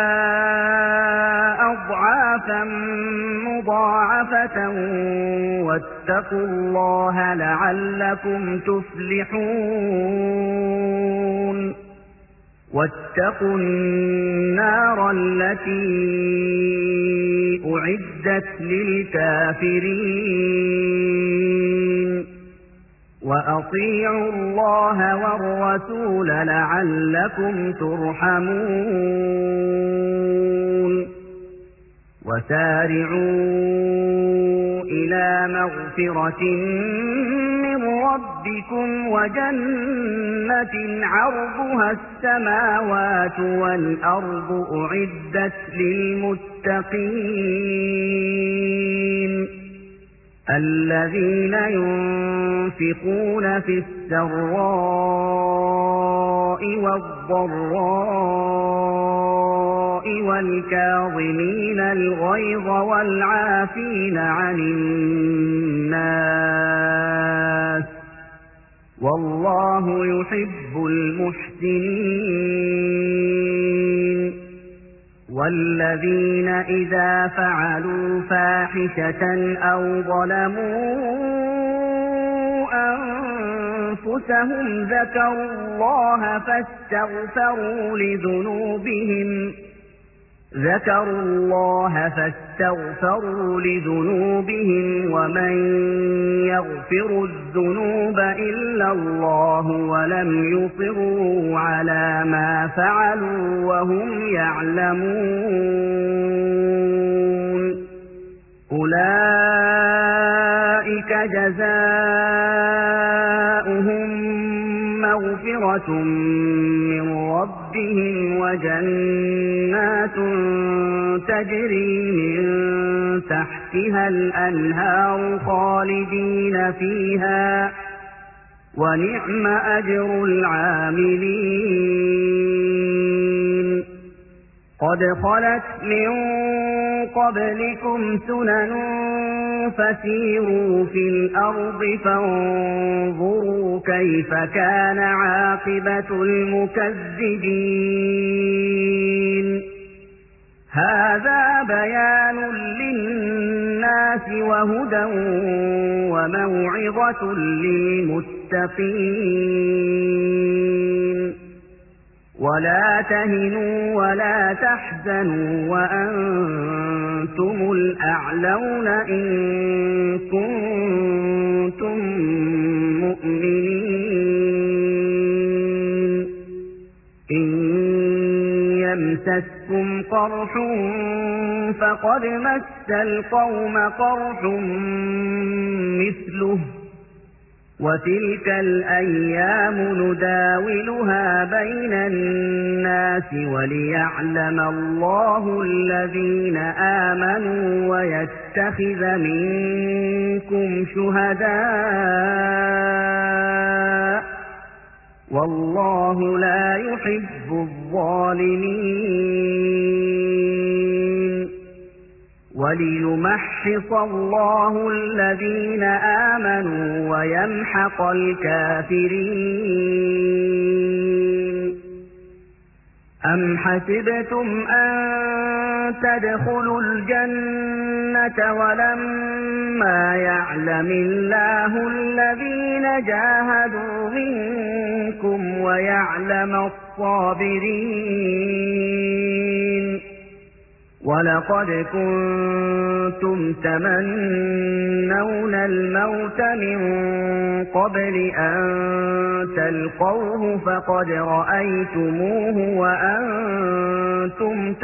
Speaker 1: أضعافا مضاعفة واتقوا الله لعلكم تفلحون واتقوا النار التي أعدت للكافرين وأطيعوا الله والرسول لعلكم ترحمون وسارعوا إلى مغفرة من ربكم وجنة عرضها السماوات والأرض أعدت للمتقين الذين ينفقون في السراء والضراء والكاظمين الغيظ والعافين عن الناس والله يحب المحسنين والذين إذا فعلوا فاحشة أو ظلموا أنفسهم ذكروا الله فاستغفروا لذنوبهم ذكروا الله فاستغفروا لذنوبهم ومن يغفر الذنوب إلا الله ولم يصروا على ما فعلوا وهم يعلمون أولئك جزاؤهم مغفرة من ربهم وجنات تجري من تحتها الأنهار خالدين فيها ونعم أجر العاملين قد خلت من قبلكم سنن فسيروا في الأرض فانظروا كيف كان عاقبة المكذبين هذا بيان للناس وهدى وموعظة للمتقين ولا تهنوا ولا تحزنوا وأنتم الأعلون إن كنتم مؤمنين إن يمسسكم قرح فقد مس القوم قرح مثله وتلك الأيام نداولها بين الناس وليعلم الله الذين آمنوا ويتخذ منكم شهداء والله لا يحب الظالمين وليمحص الله الذين آمنوا ويمحق الكافرين أم حسبتم أن تدخلوا الجنة ولما يعلم الله الذين جاهدوا منكم ويعلم الصابرين ولقد كنتم تمنون الموت من قبل أن تلقوه فقد رأيتموه وأنتم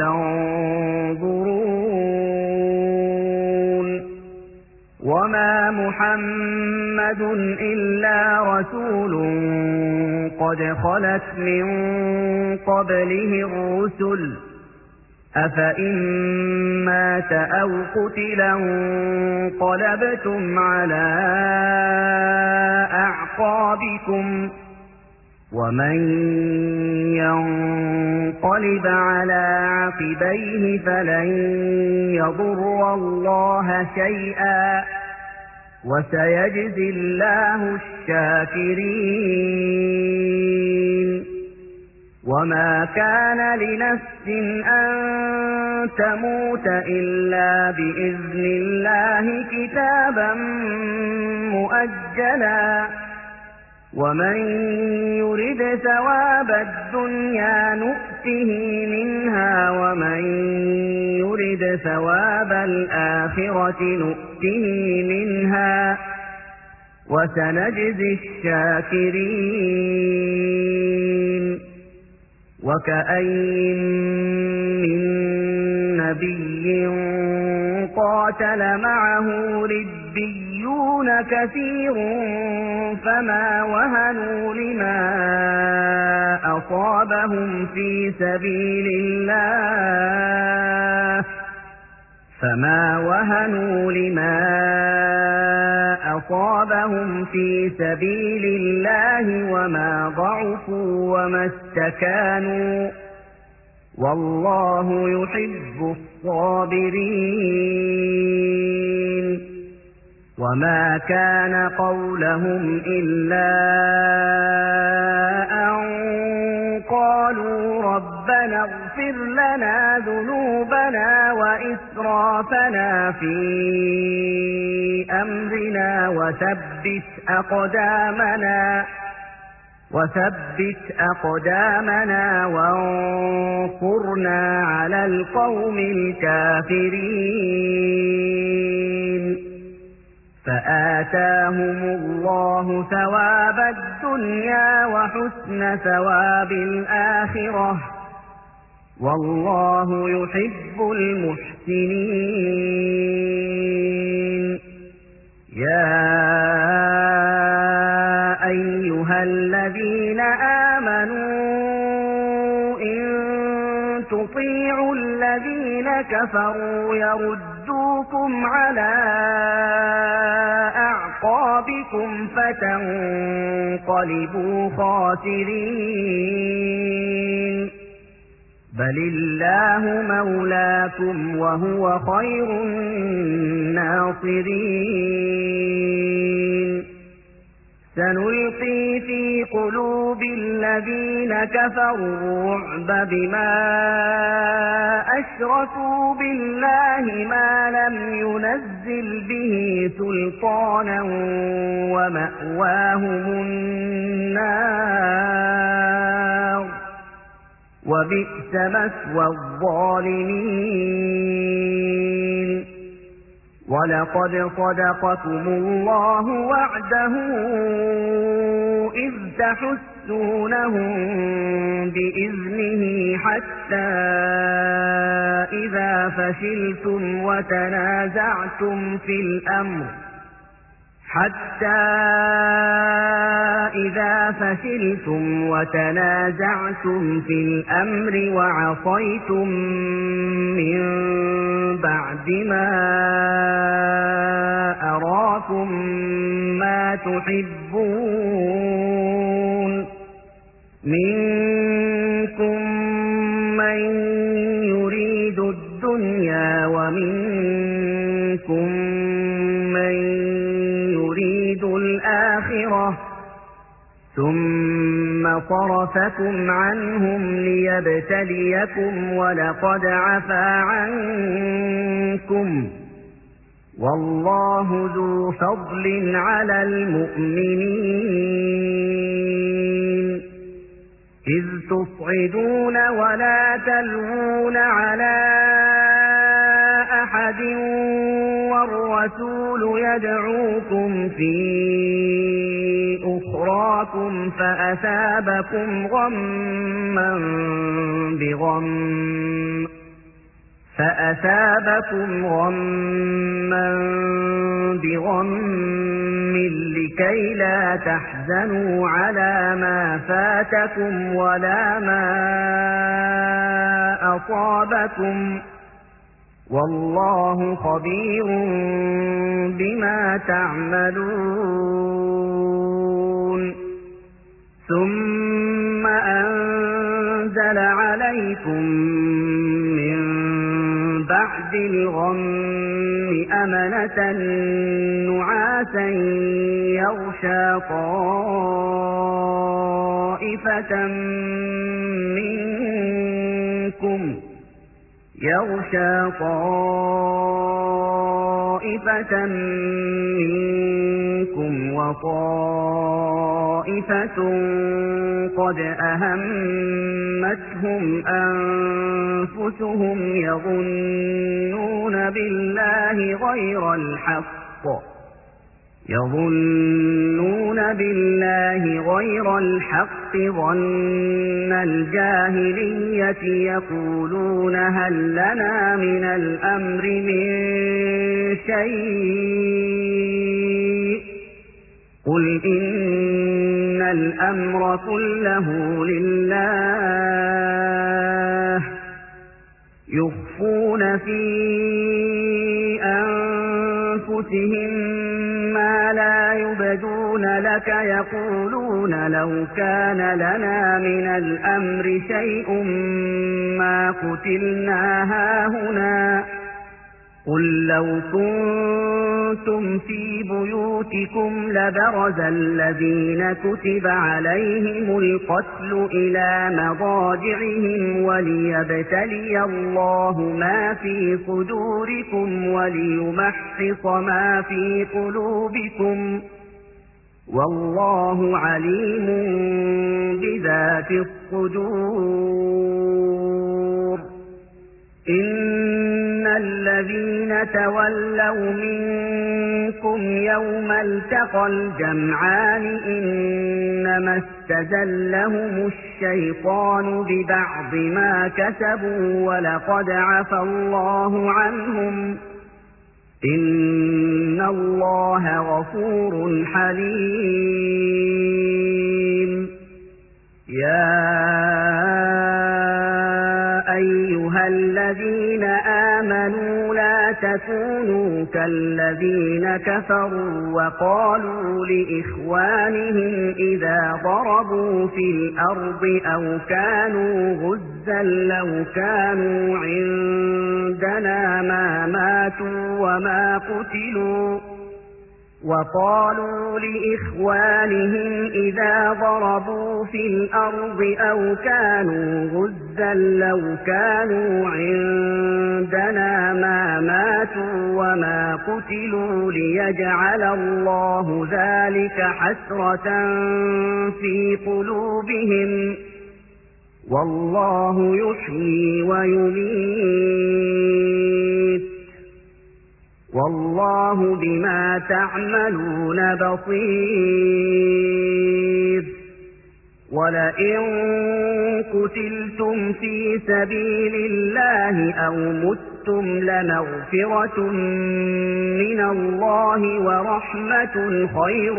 Speaker 1: تنظرون وما محمد إلا رسول قد خلت من قبله الرسل أفإن مات أو قتلا انقلبتم على أعقابكم ومن ينقلب على عقبيه فلن يضر الله شيئا وسيجزي الله الشاكرين وما كان لنفس أن تموت إلا بإذن الله كتابا مؤجلا ومن يرد ثواب الدنيا نؤته منها ومن يرد ثواب الآخرة نؤته منها وسنجزي الشاكرين وكأين من نبي قاتل معه ربيون كثير فما وهنوا لما أصابهم في سبيل الله فما وهنوا لما أصابهم في سبيل الله وما ضعفوا وما استكانوا والله يحب الصابرين وما كان قولهم إلا أن قالوا ربنا اغفر لنا ذنوبنا وإسرافنا في أمرنا وثبت أقدامنا وثبت أقدامنا وانصرنا على القوم الكافرين فآتاهم الله ثواب الدنيا وحسن ثواب الآخرة والله يحب المحسنين يا أيها الذين آمنوا إن تطيعوا الذين كفروا يردوكم على أعقابكم فتنقلبوا خاسرين بل الله مولاكم وهو خير الناصرين سنلقي في قلوب الذين كفروا الرعب بما أشركوا بالله ما لم ينزل به سلطانا ومأواهم النار وبئس مثوى الظالمين ولقد صدقكم الله وعده إذ تحسونهم بإذنه حتى إذا فشلتم وتنازعتم في الأمر حتى إذا فشلتم وتنازعتم في الأمر وعصيتم من بعد ما أراكم ما تحبون منكم من يريد الدنيا ومنكم من يريد الآخرة ثم صرفكم عنهم ليبتليكم ولقد عفا عنكم والله ذو فضل على المؤمنين إذ تصعدون ولا تلوون على أحد والرسول يدعوكم في أخراكم فأثابكم غما بغم فأثابكم غما بغم لكي لا تحزنوا على ما فاتكم ولا ما أصابكم والله خبير بما تعملون ثم أنزل عليكم من بعد الغم أمنة نعاسا يغشى طائفة منكم يغشى طائفة منكم وطائفة قد أهمتهم أنفسهم يظنون بالله غير الحق يظنون بالله غير الحق ظن الجاهلية يقولون هل لنا من الأمر من شيء قل إن الأمر كله لله يخفون في أنفسهم ما لا يبدون لك يقولون لو كان لنا من الأمر شيء ما قتلنا هاهنا قل لو كنتم في بيوتكم لبرز الذين كتب عليهم القتل إلى مضاجعهم وليبتلي الله ما في صدوركم وليمحص ما في قلوبكم والله عليم بذات الصدور إن الذين تولوا منكم يوم التقى الجمعان إنما استزلهم الشيطان ببعض ما كسبوا ولقد عفى الله عنهم إن الله غفور حليم يا أيها الذين آمنوا آمنوا لا تكونوا كالذين كفروا وقالوا لإخوانهم إذا ضربوا في الأرض أو كانوا غزا لو كانوا عندنا ما ماتوا وما قتلوا وقالوا لإخوانهم إذا ضربوا في الأرض أو كانوا غزا لو كانوا عندنا ما ماتوا وما قتلوا ليجعل الله ذلك حسرة في قلوبهم والله يحيي ويميت والله بما تعملون بصير ولئن قتلتم في سبيل الله أو متم لمغفرة من الله ورحمة خير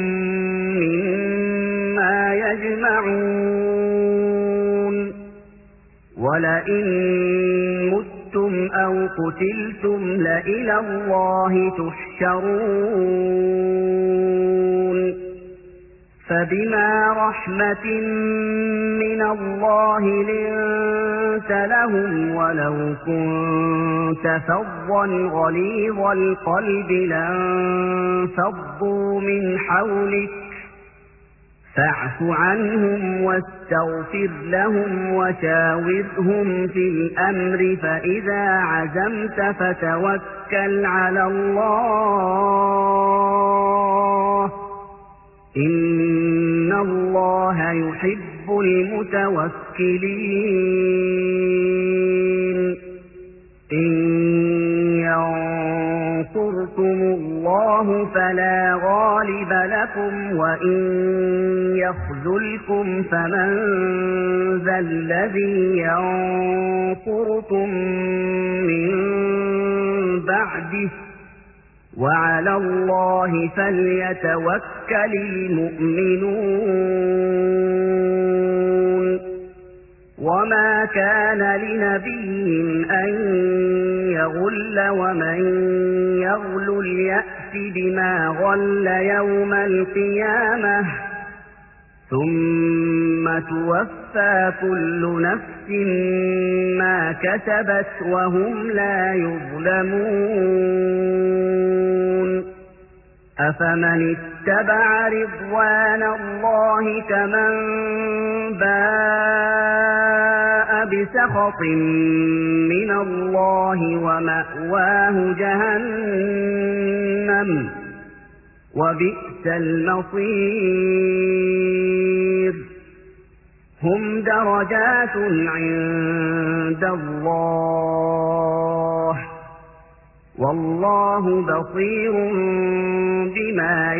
Speaker 1: مما يجمعون ولئن متم أو قتلتم لإلى الله تحشرون فبما رحمة من الله لنت لهم ولو كنت فظا غليظ القلب لانفضوا من حولك فاعف عنهم واستغفر لهم وشاورهم في الأمر فإذا عزمت فتوكل على الله إن الله يحب المتوكلين إن ينصركم الله فلا غالب لكم وإن يخذلكم فمن ذا الذي ينصركم من بعده وعلى الله فليتوكل المؤمنون وما كان لنبي أن يغل ومن يغل يأت بما غل يوم القيامة ثم توفى كل نفس ما كسبت وهم لا يظلمون أفمن اتبع رضوان الله كمن باء بسخط من الله ومأواه جهنم وبئس المصير هم درجات عند الله والله بصير بما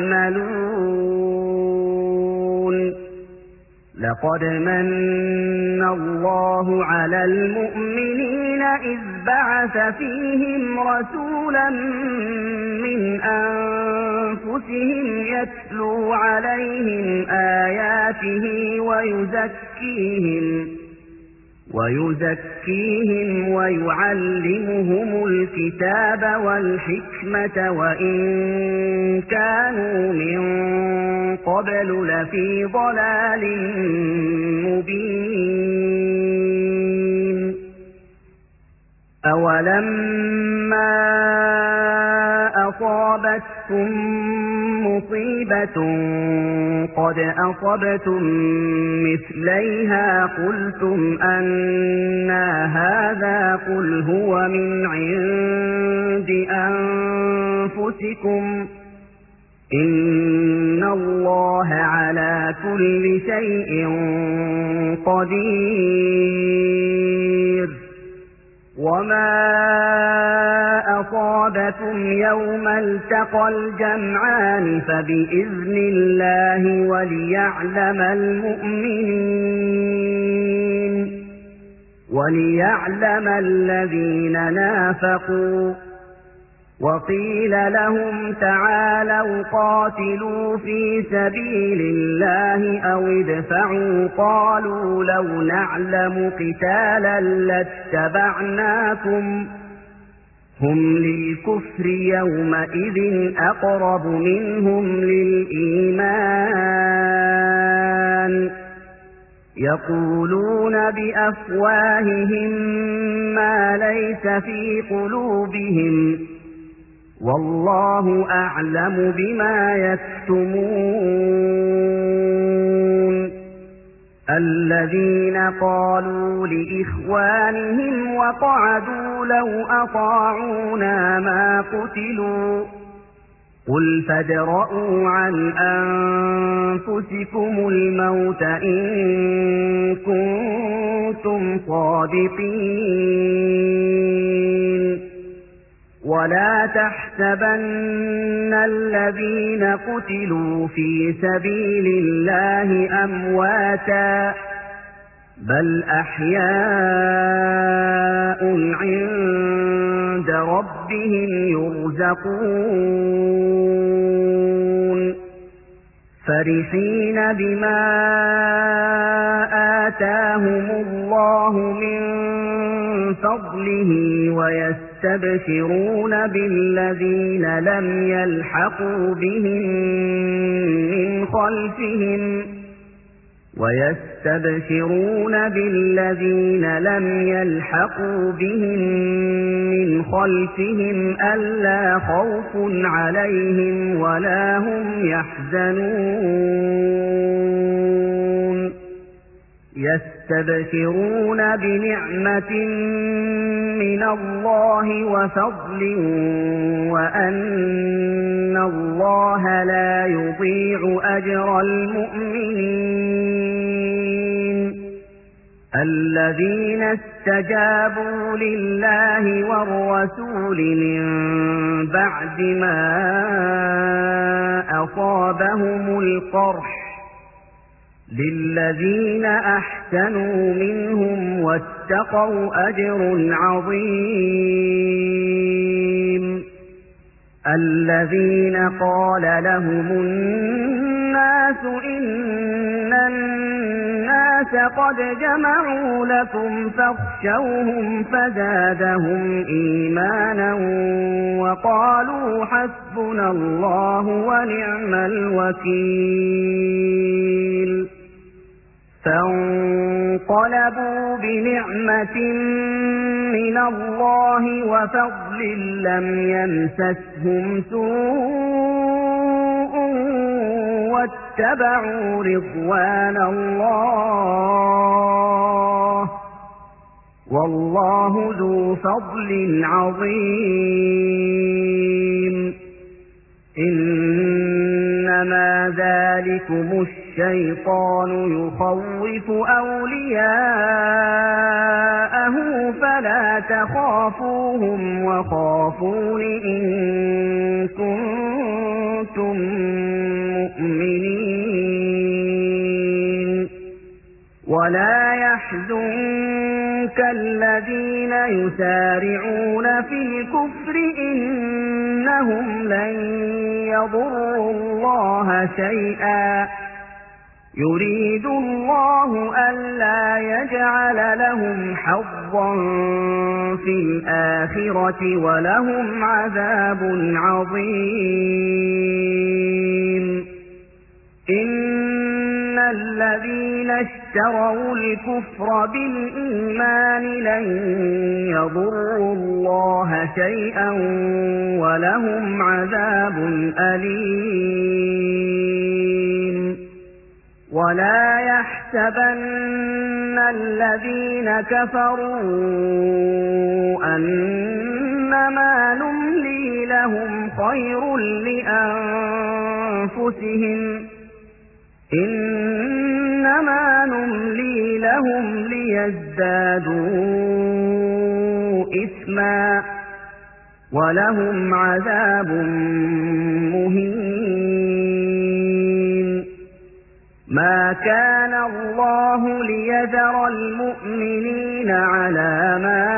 Speaker 1: يعملون لقد من الله على المؤمنين إذ بعث فيهم رسولا من أنفسهم يتلو عليهم آياته ويزكيهم ويزكيهم ويعلمهم الكتاب والحكمة وإن كانوا من قبل لفي ضلال مبين أولما أصابتكم مصيبة قد أصبتم مثليها قلتم أنى هذا قل هو من عند أنفسكم إن الله على كل شيء قدير وما أصابكم يوم التقى الجمعان فبإذن الله وليعلم المؤمنين وليعلم الذين نافقوا وقيل لهم تعالوا قاتلوا في سبيل الله أو ادفعوا قالوا لو نعلم قتالا لاتبعناكم هم للكفر يومئذ أقرب منهم للإيمان يقولون بأفواههم ما ليس في قلوبهم والله أعلم بما يكتمون الذين قالوا لإخوانهم وقعدوا لو أطاعونا ما قتلوا قل فادرءوا عن أنفسكم الموت إن كنتم صادقين ولا تحسبن الذين قتلوا في سبيل الله أمواتا بل أحياء عند ربهم يرزقون فرحين بما آتاهم الله من فضله ويستبشرون بالذين لم يلحقوا بهم من خلفهم ويستبشرون بالذين لم يلحقوا بهم من خلفهم ألا خوف عليهم ولا هم يحزنون يستبشرون بنعمة من الله وفضل وأن الله لا يضيع أجر المؤمنين الذين استجابوا لله والرسول من بعد ما أصابهم القرح للذين أحسنوا منهم واتقوا أجر عظيم الذين قال لهم الناس إن الناس قد جمعوا لكم فاخشوهم فزادهم إيمانا وقالوا حسبنا الله ونعم الوكيل فانقلبوا بنعمة من الله وفضل لم يمسسهم سوء واتبعوا رضوان الله والله ذو فضل عظيم إنما ذلكم الشيطان يخوف أولياءه فلا تخافوهم وخافون إن كنتم مؤمنين ولا يحزنك الذين يسارعون في الكفر إنهم لن يضروا الله شيئا يريد الله ألا يجعل لهم حظا في الآخرة ولهم عذاب عظيم إن الذين اشتروا الكفر بالإيمان لن يضروا الله شيئا ولهم عذاب أليم ولا يحسبن الذين كفروا أنما نملي لهم خير لأنفسهم إنما نملي لهم ليزدادوا إثما ولهم عذاب مهين ما كان الله ليذر المؤمنين على ما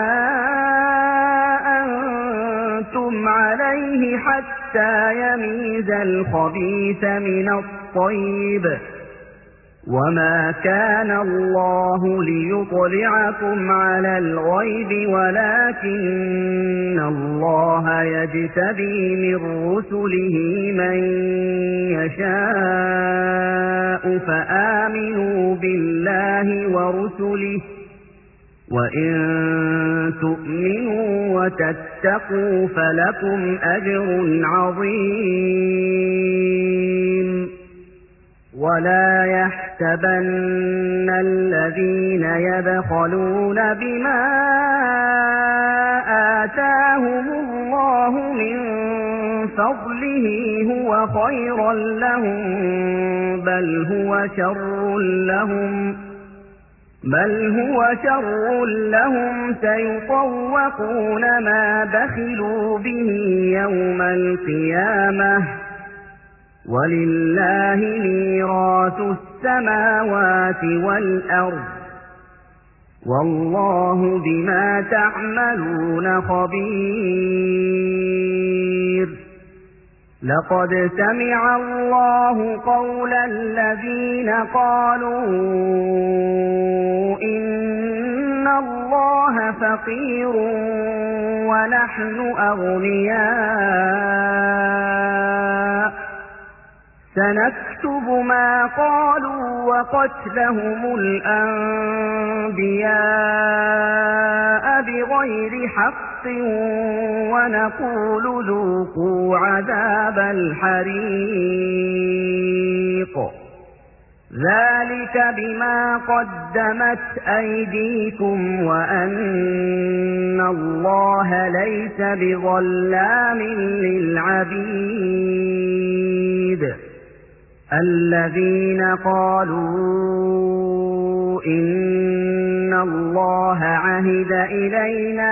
Speaker 1: أنتم عليه حتى يميز الخبيث من الطيب وما كان الله ليطلعكم على الغيب ولكن الله اللَّهَ يَجْتَبِي مِن رُّسُلِهِ مَن يَشَاءُ فَآمِنُوا بِاللَّهِ وَرُسُلِهِ وَإِن تُؤْمِنُوا وَتَتَّقُوا فَلَكُمْ أَجْرٌ عَظِيمٌ وَلَا يَحْسَبَنَّ الَّذِينَ يَبْخَلُونَ بِمَا آتَاهُمُ اللَّهُ مِن فَضْلِهِ هُوَ خَيْرًا لَّهُم بَلْ هُوَ شَرٌّ لَّهُمْ بل هو شر لهم سيطوقون ما بخلوا به يوم القيامة ولله ميراث السماوات والأرض والله بما تعملون خبير لقد سمع الله قول الذين قالوا إن الله فقير ونحن أغنياء سنكتب ما قالوا وقتلهم الأنبياء بغير حق ونقول ذوقوا عذاب الحريق ذلك بما قدمت أيديكم وأن الله ليس بظلام للعبيد الذين قالوا إن الله عهد إلينا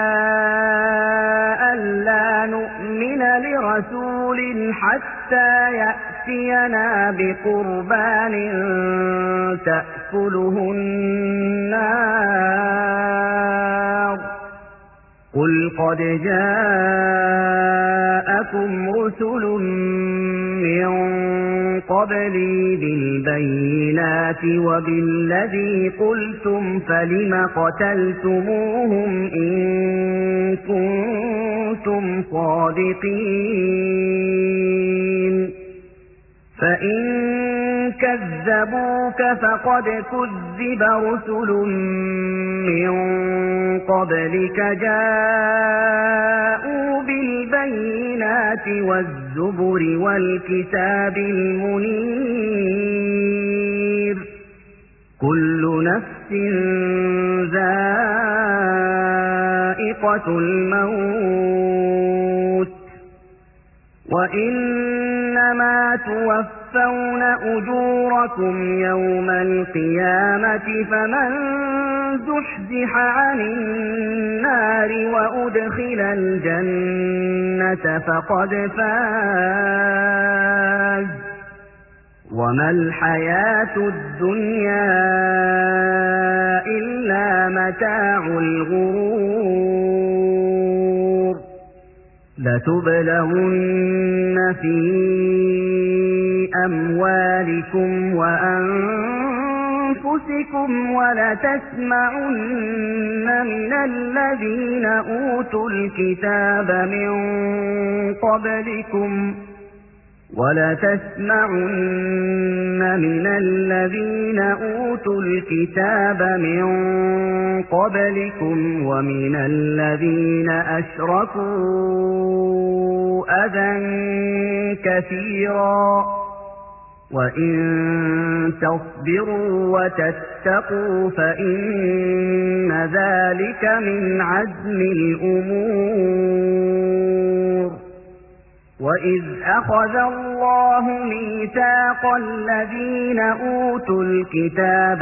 Speaker 1: ألا نؤمن لرسول حتى يأتينا بقربان تأكله النار قل قد جاءكم رسل من قبلي بالبينات وبالذي قلتم فلم قتلتموهم إن كنتم صادقين فإن كذبوك فقد كذب رسل من قبلك جاءوا بالبينات والزبر والكتاب المنير كل نفس ذائقة الموت وإنما توفون أجوركم يوم القيامة فمن زحزح عن النار وأدخل الجنة فقد فاز وما الحياة الدنيا إلا متاع الغرور لتبلغن في أموالكم وأنفسكم ولتسمعن من الذين أوتوا الكتاب من قبلكم ولتسمعن من الذين أوتوا الكتاب من قبلكم ومن الذين أشركوا أذى كثيرا وإن تصبروا وتتقوا فإن ذلك من عزم الأمور وإذ أخذ الله ميثاق الذين أوتوا الكتاب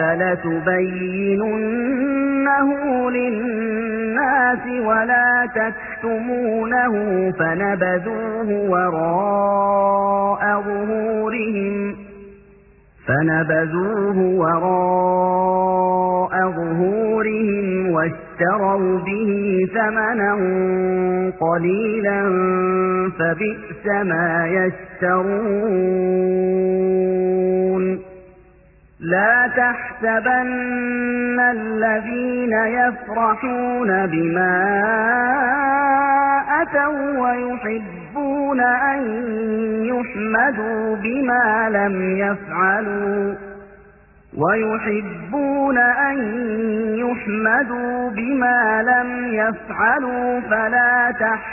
Speaker 1: لتبيننه للناس ولا تكتمونه فنبذوه وراء ظهورهم فنبذوه وراء ظهورهم واشتروا به ثمنا قليلا فبئس ما يشترون لا تحسبن الذين يفرحون بما أتوا ويحبون أن يحمدوا بما لم يفعلوا ويحبون أن يحمدوا بما لم يفعلوا فلا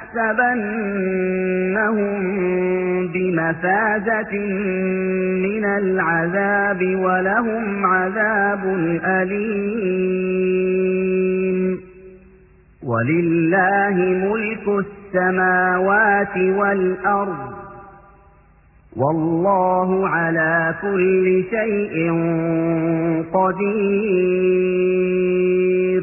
Speaker 1: تحسبنهم بمفازة من العذاب ولهم عذاب أليم ولله ملك السماوات والأرض والله على كل شيء قدير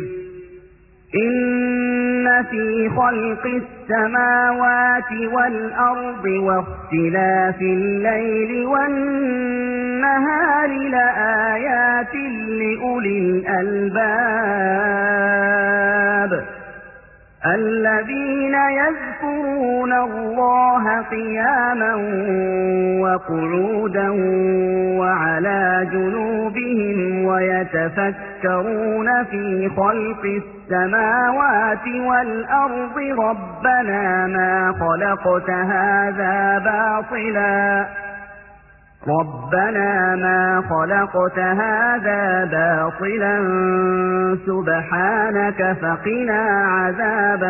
Speaker 1: إن في خلق السماوات والأرض واختلاف الليل والنهار لآيات لأولي الألباب الذين يذكرون الله قياما وقعودا وعلى جنوبهم ويتفكرون في خلق السماوات والأرض ربنا ما خلقت هذا باطلا ربنا ما خلقت هذا باطلا سبحانك فقنا عذاب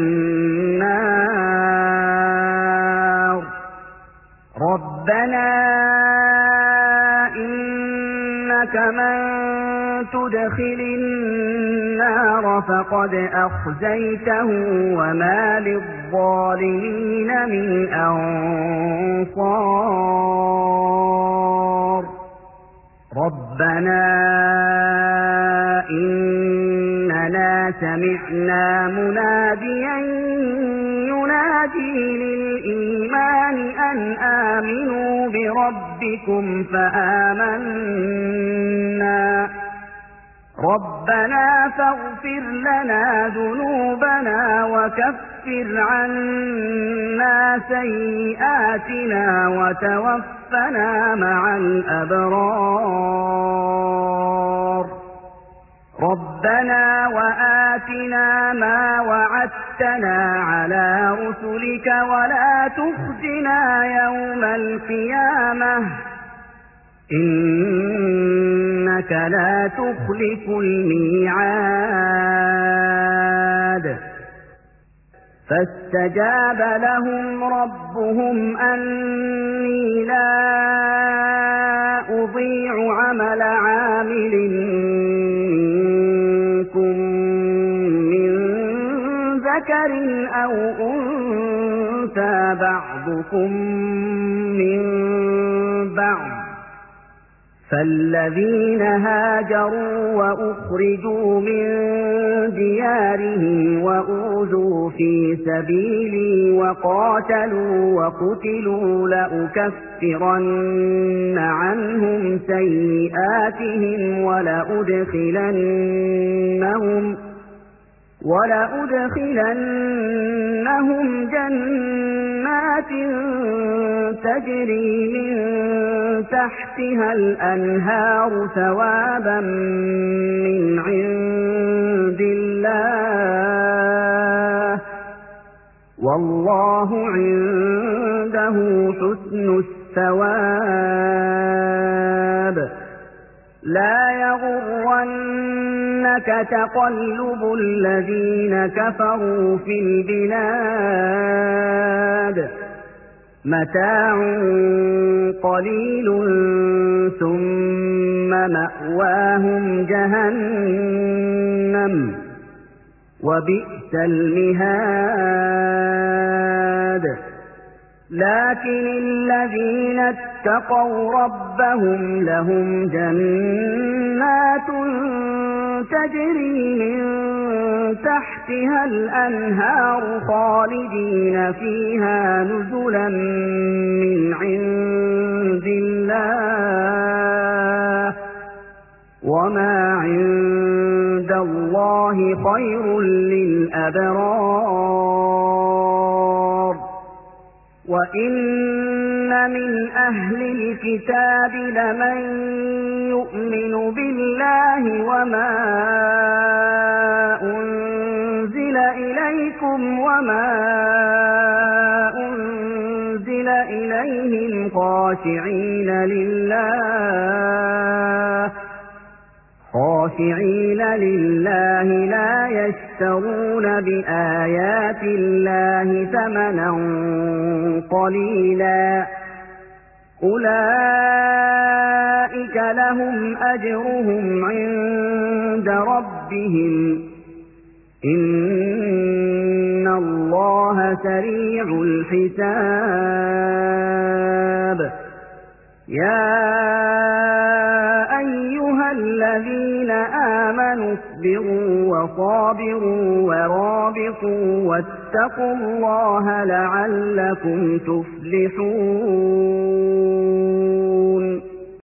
Speaker 1: النار ربنا إنك من تدخل النار فقد أخزيته وما للظالمين من أنصار ربنا إننا سمعنا مناديا ينادي للإيمان أن آمنوا بربكم فآمنا ربنا فاغفر لنا ذنوبنا وكفر عنا سيئاتنا وتوفنا مع الأبرار ربنا وآتنا ما وعدتنا على رسلك ولا تخزنا يوم القيامة إنك لا تخلف الميعاد فاستجاب لهم ربهم أني لا أضيع عمل عامل منكم من ذكر أو أنثى بعضكم من بعض فالذين هاجروا وأخرجوا من ديارهم وأوذوا في سبيلي وقاتلوا وقتلوا لأكفرن عنهم سيئاتهم ولأدخلنهم ولأدخلنهم جنات تجري من تحتها الأنهار ثوابا من عند الله والله عنده حسن الثواب لا يغرنك تقلب الذين كفروا في البلاد متاع قليل ثم مأواهم جهنم وبئس المهاد لكن الذين اتقوا ربهم لهم جنات تجري من تحتها الأنهار خالدين فيها نزلا من عند الله وما عند الله خير للأبرار وإن من أهل الكتاب لمن يؤمن بالله وما أنزل إليكم وما إليهم خاشعين لله خاشعين لله لا يشترون بآيات الله ثمنا قليلا أولئك لهم أجرهم عند ربهم إن الله سريع الحساب يا أيها الذين آمنوا اصبروا وصابروا ورابطوا واتقوا الله لعلكم تفلحون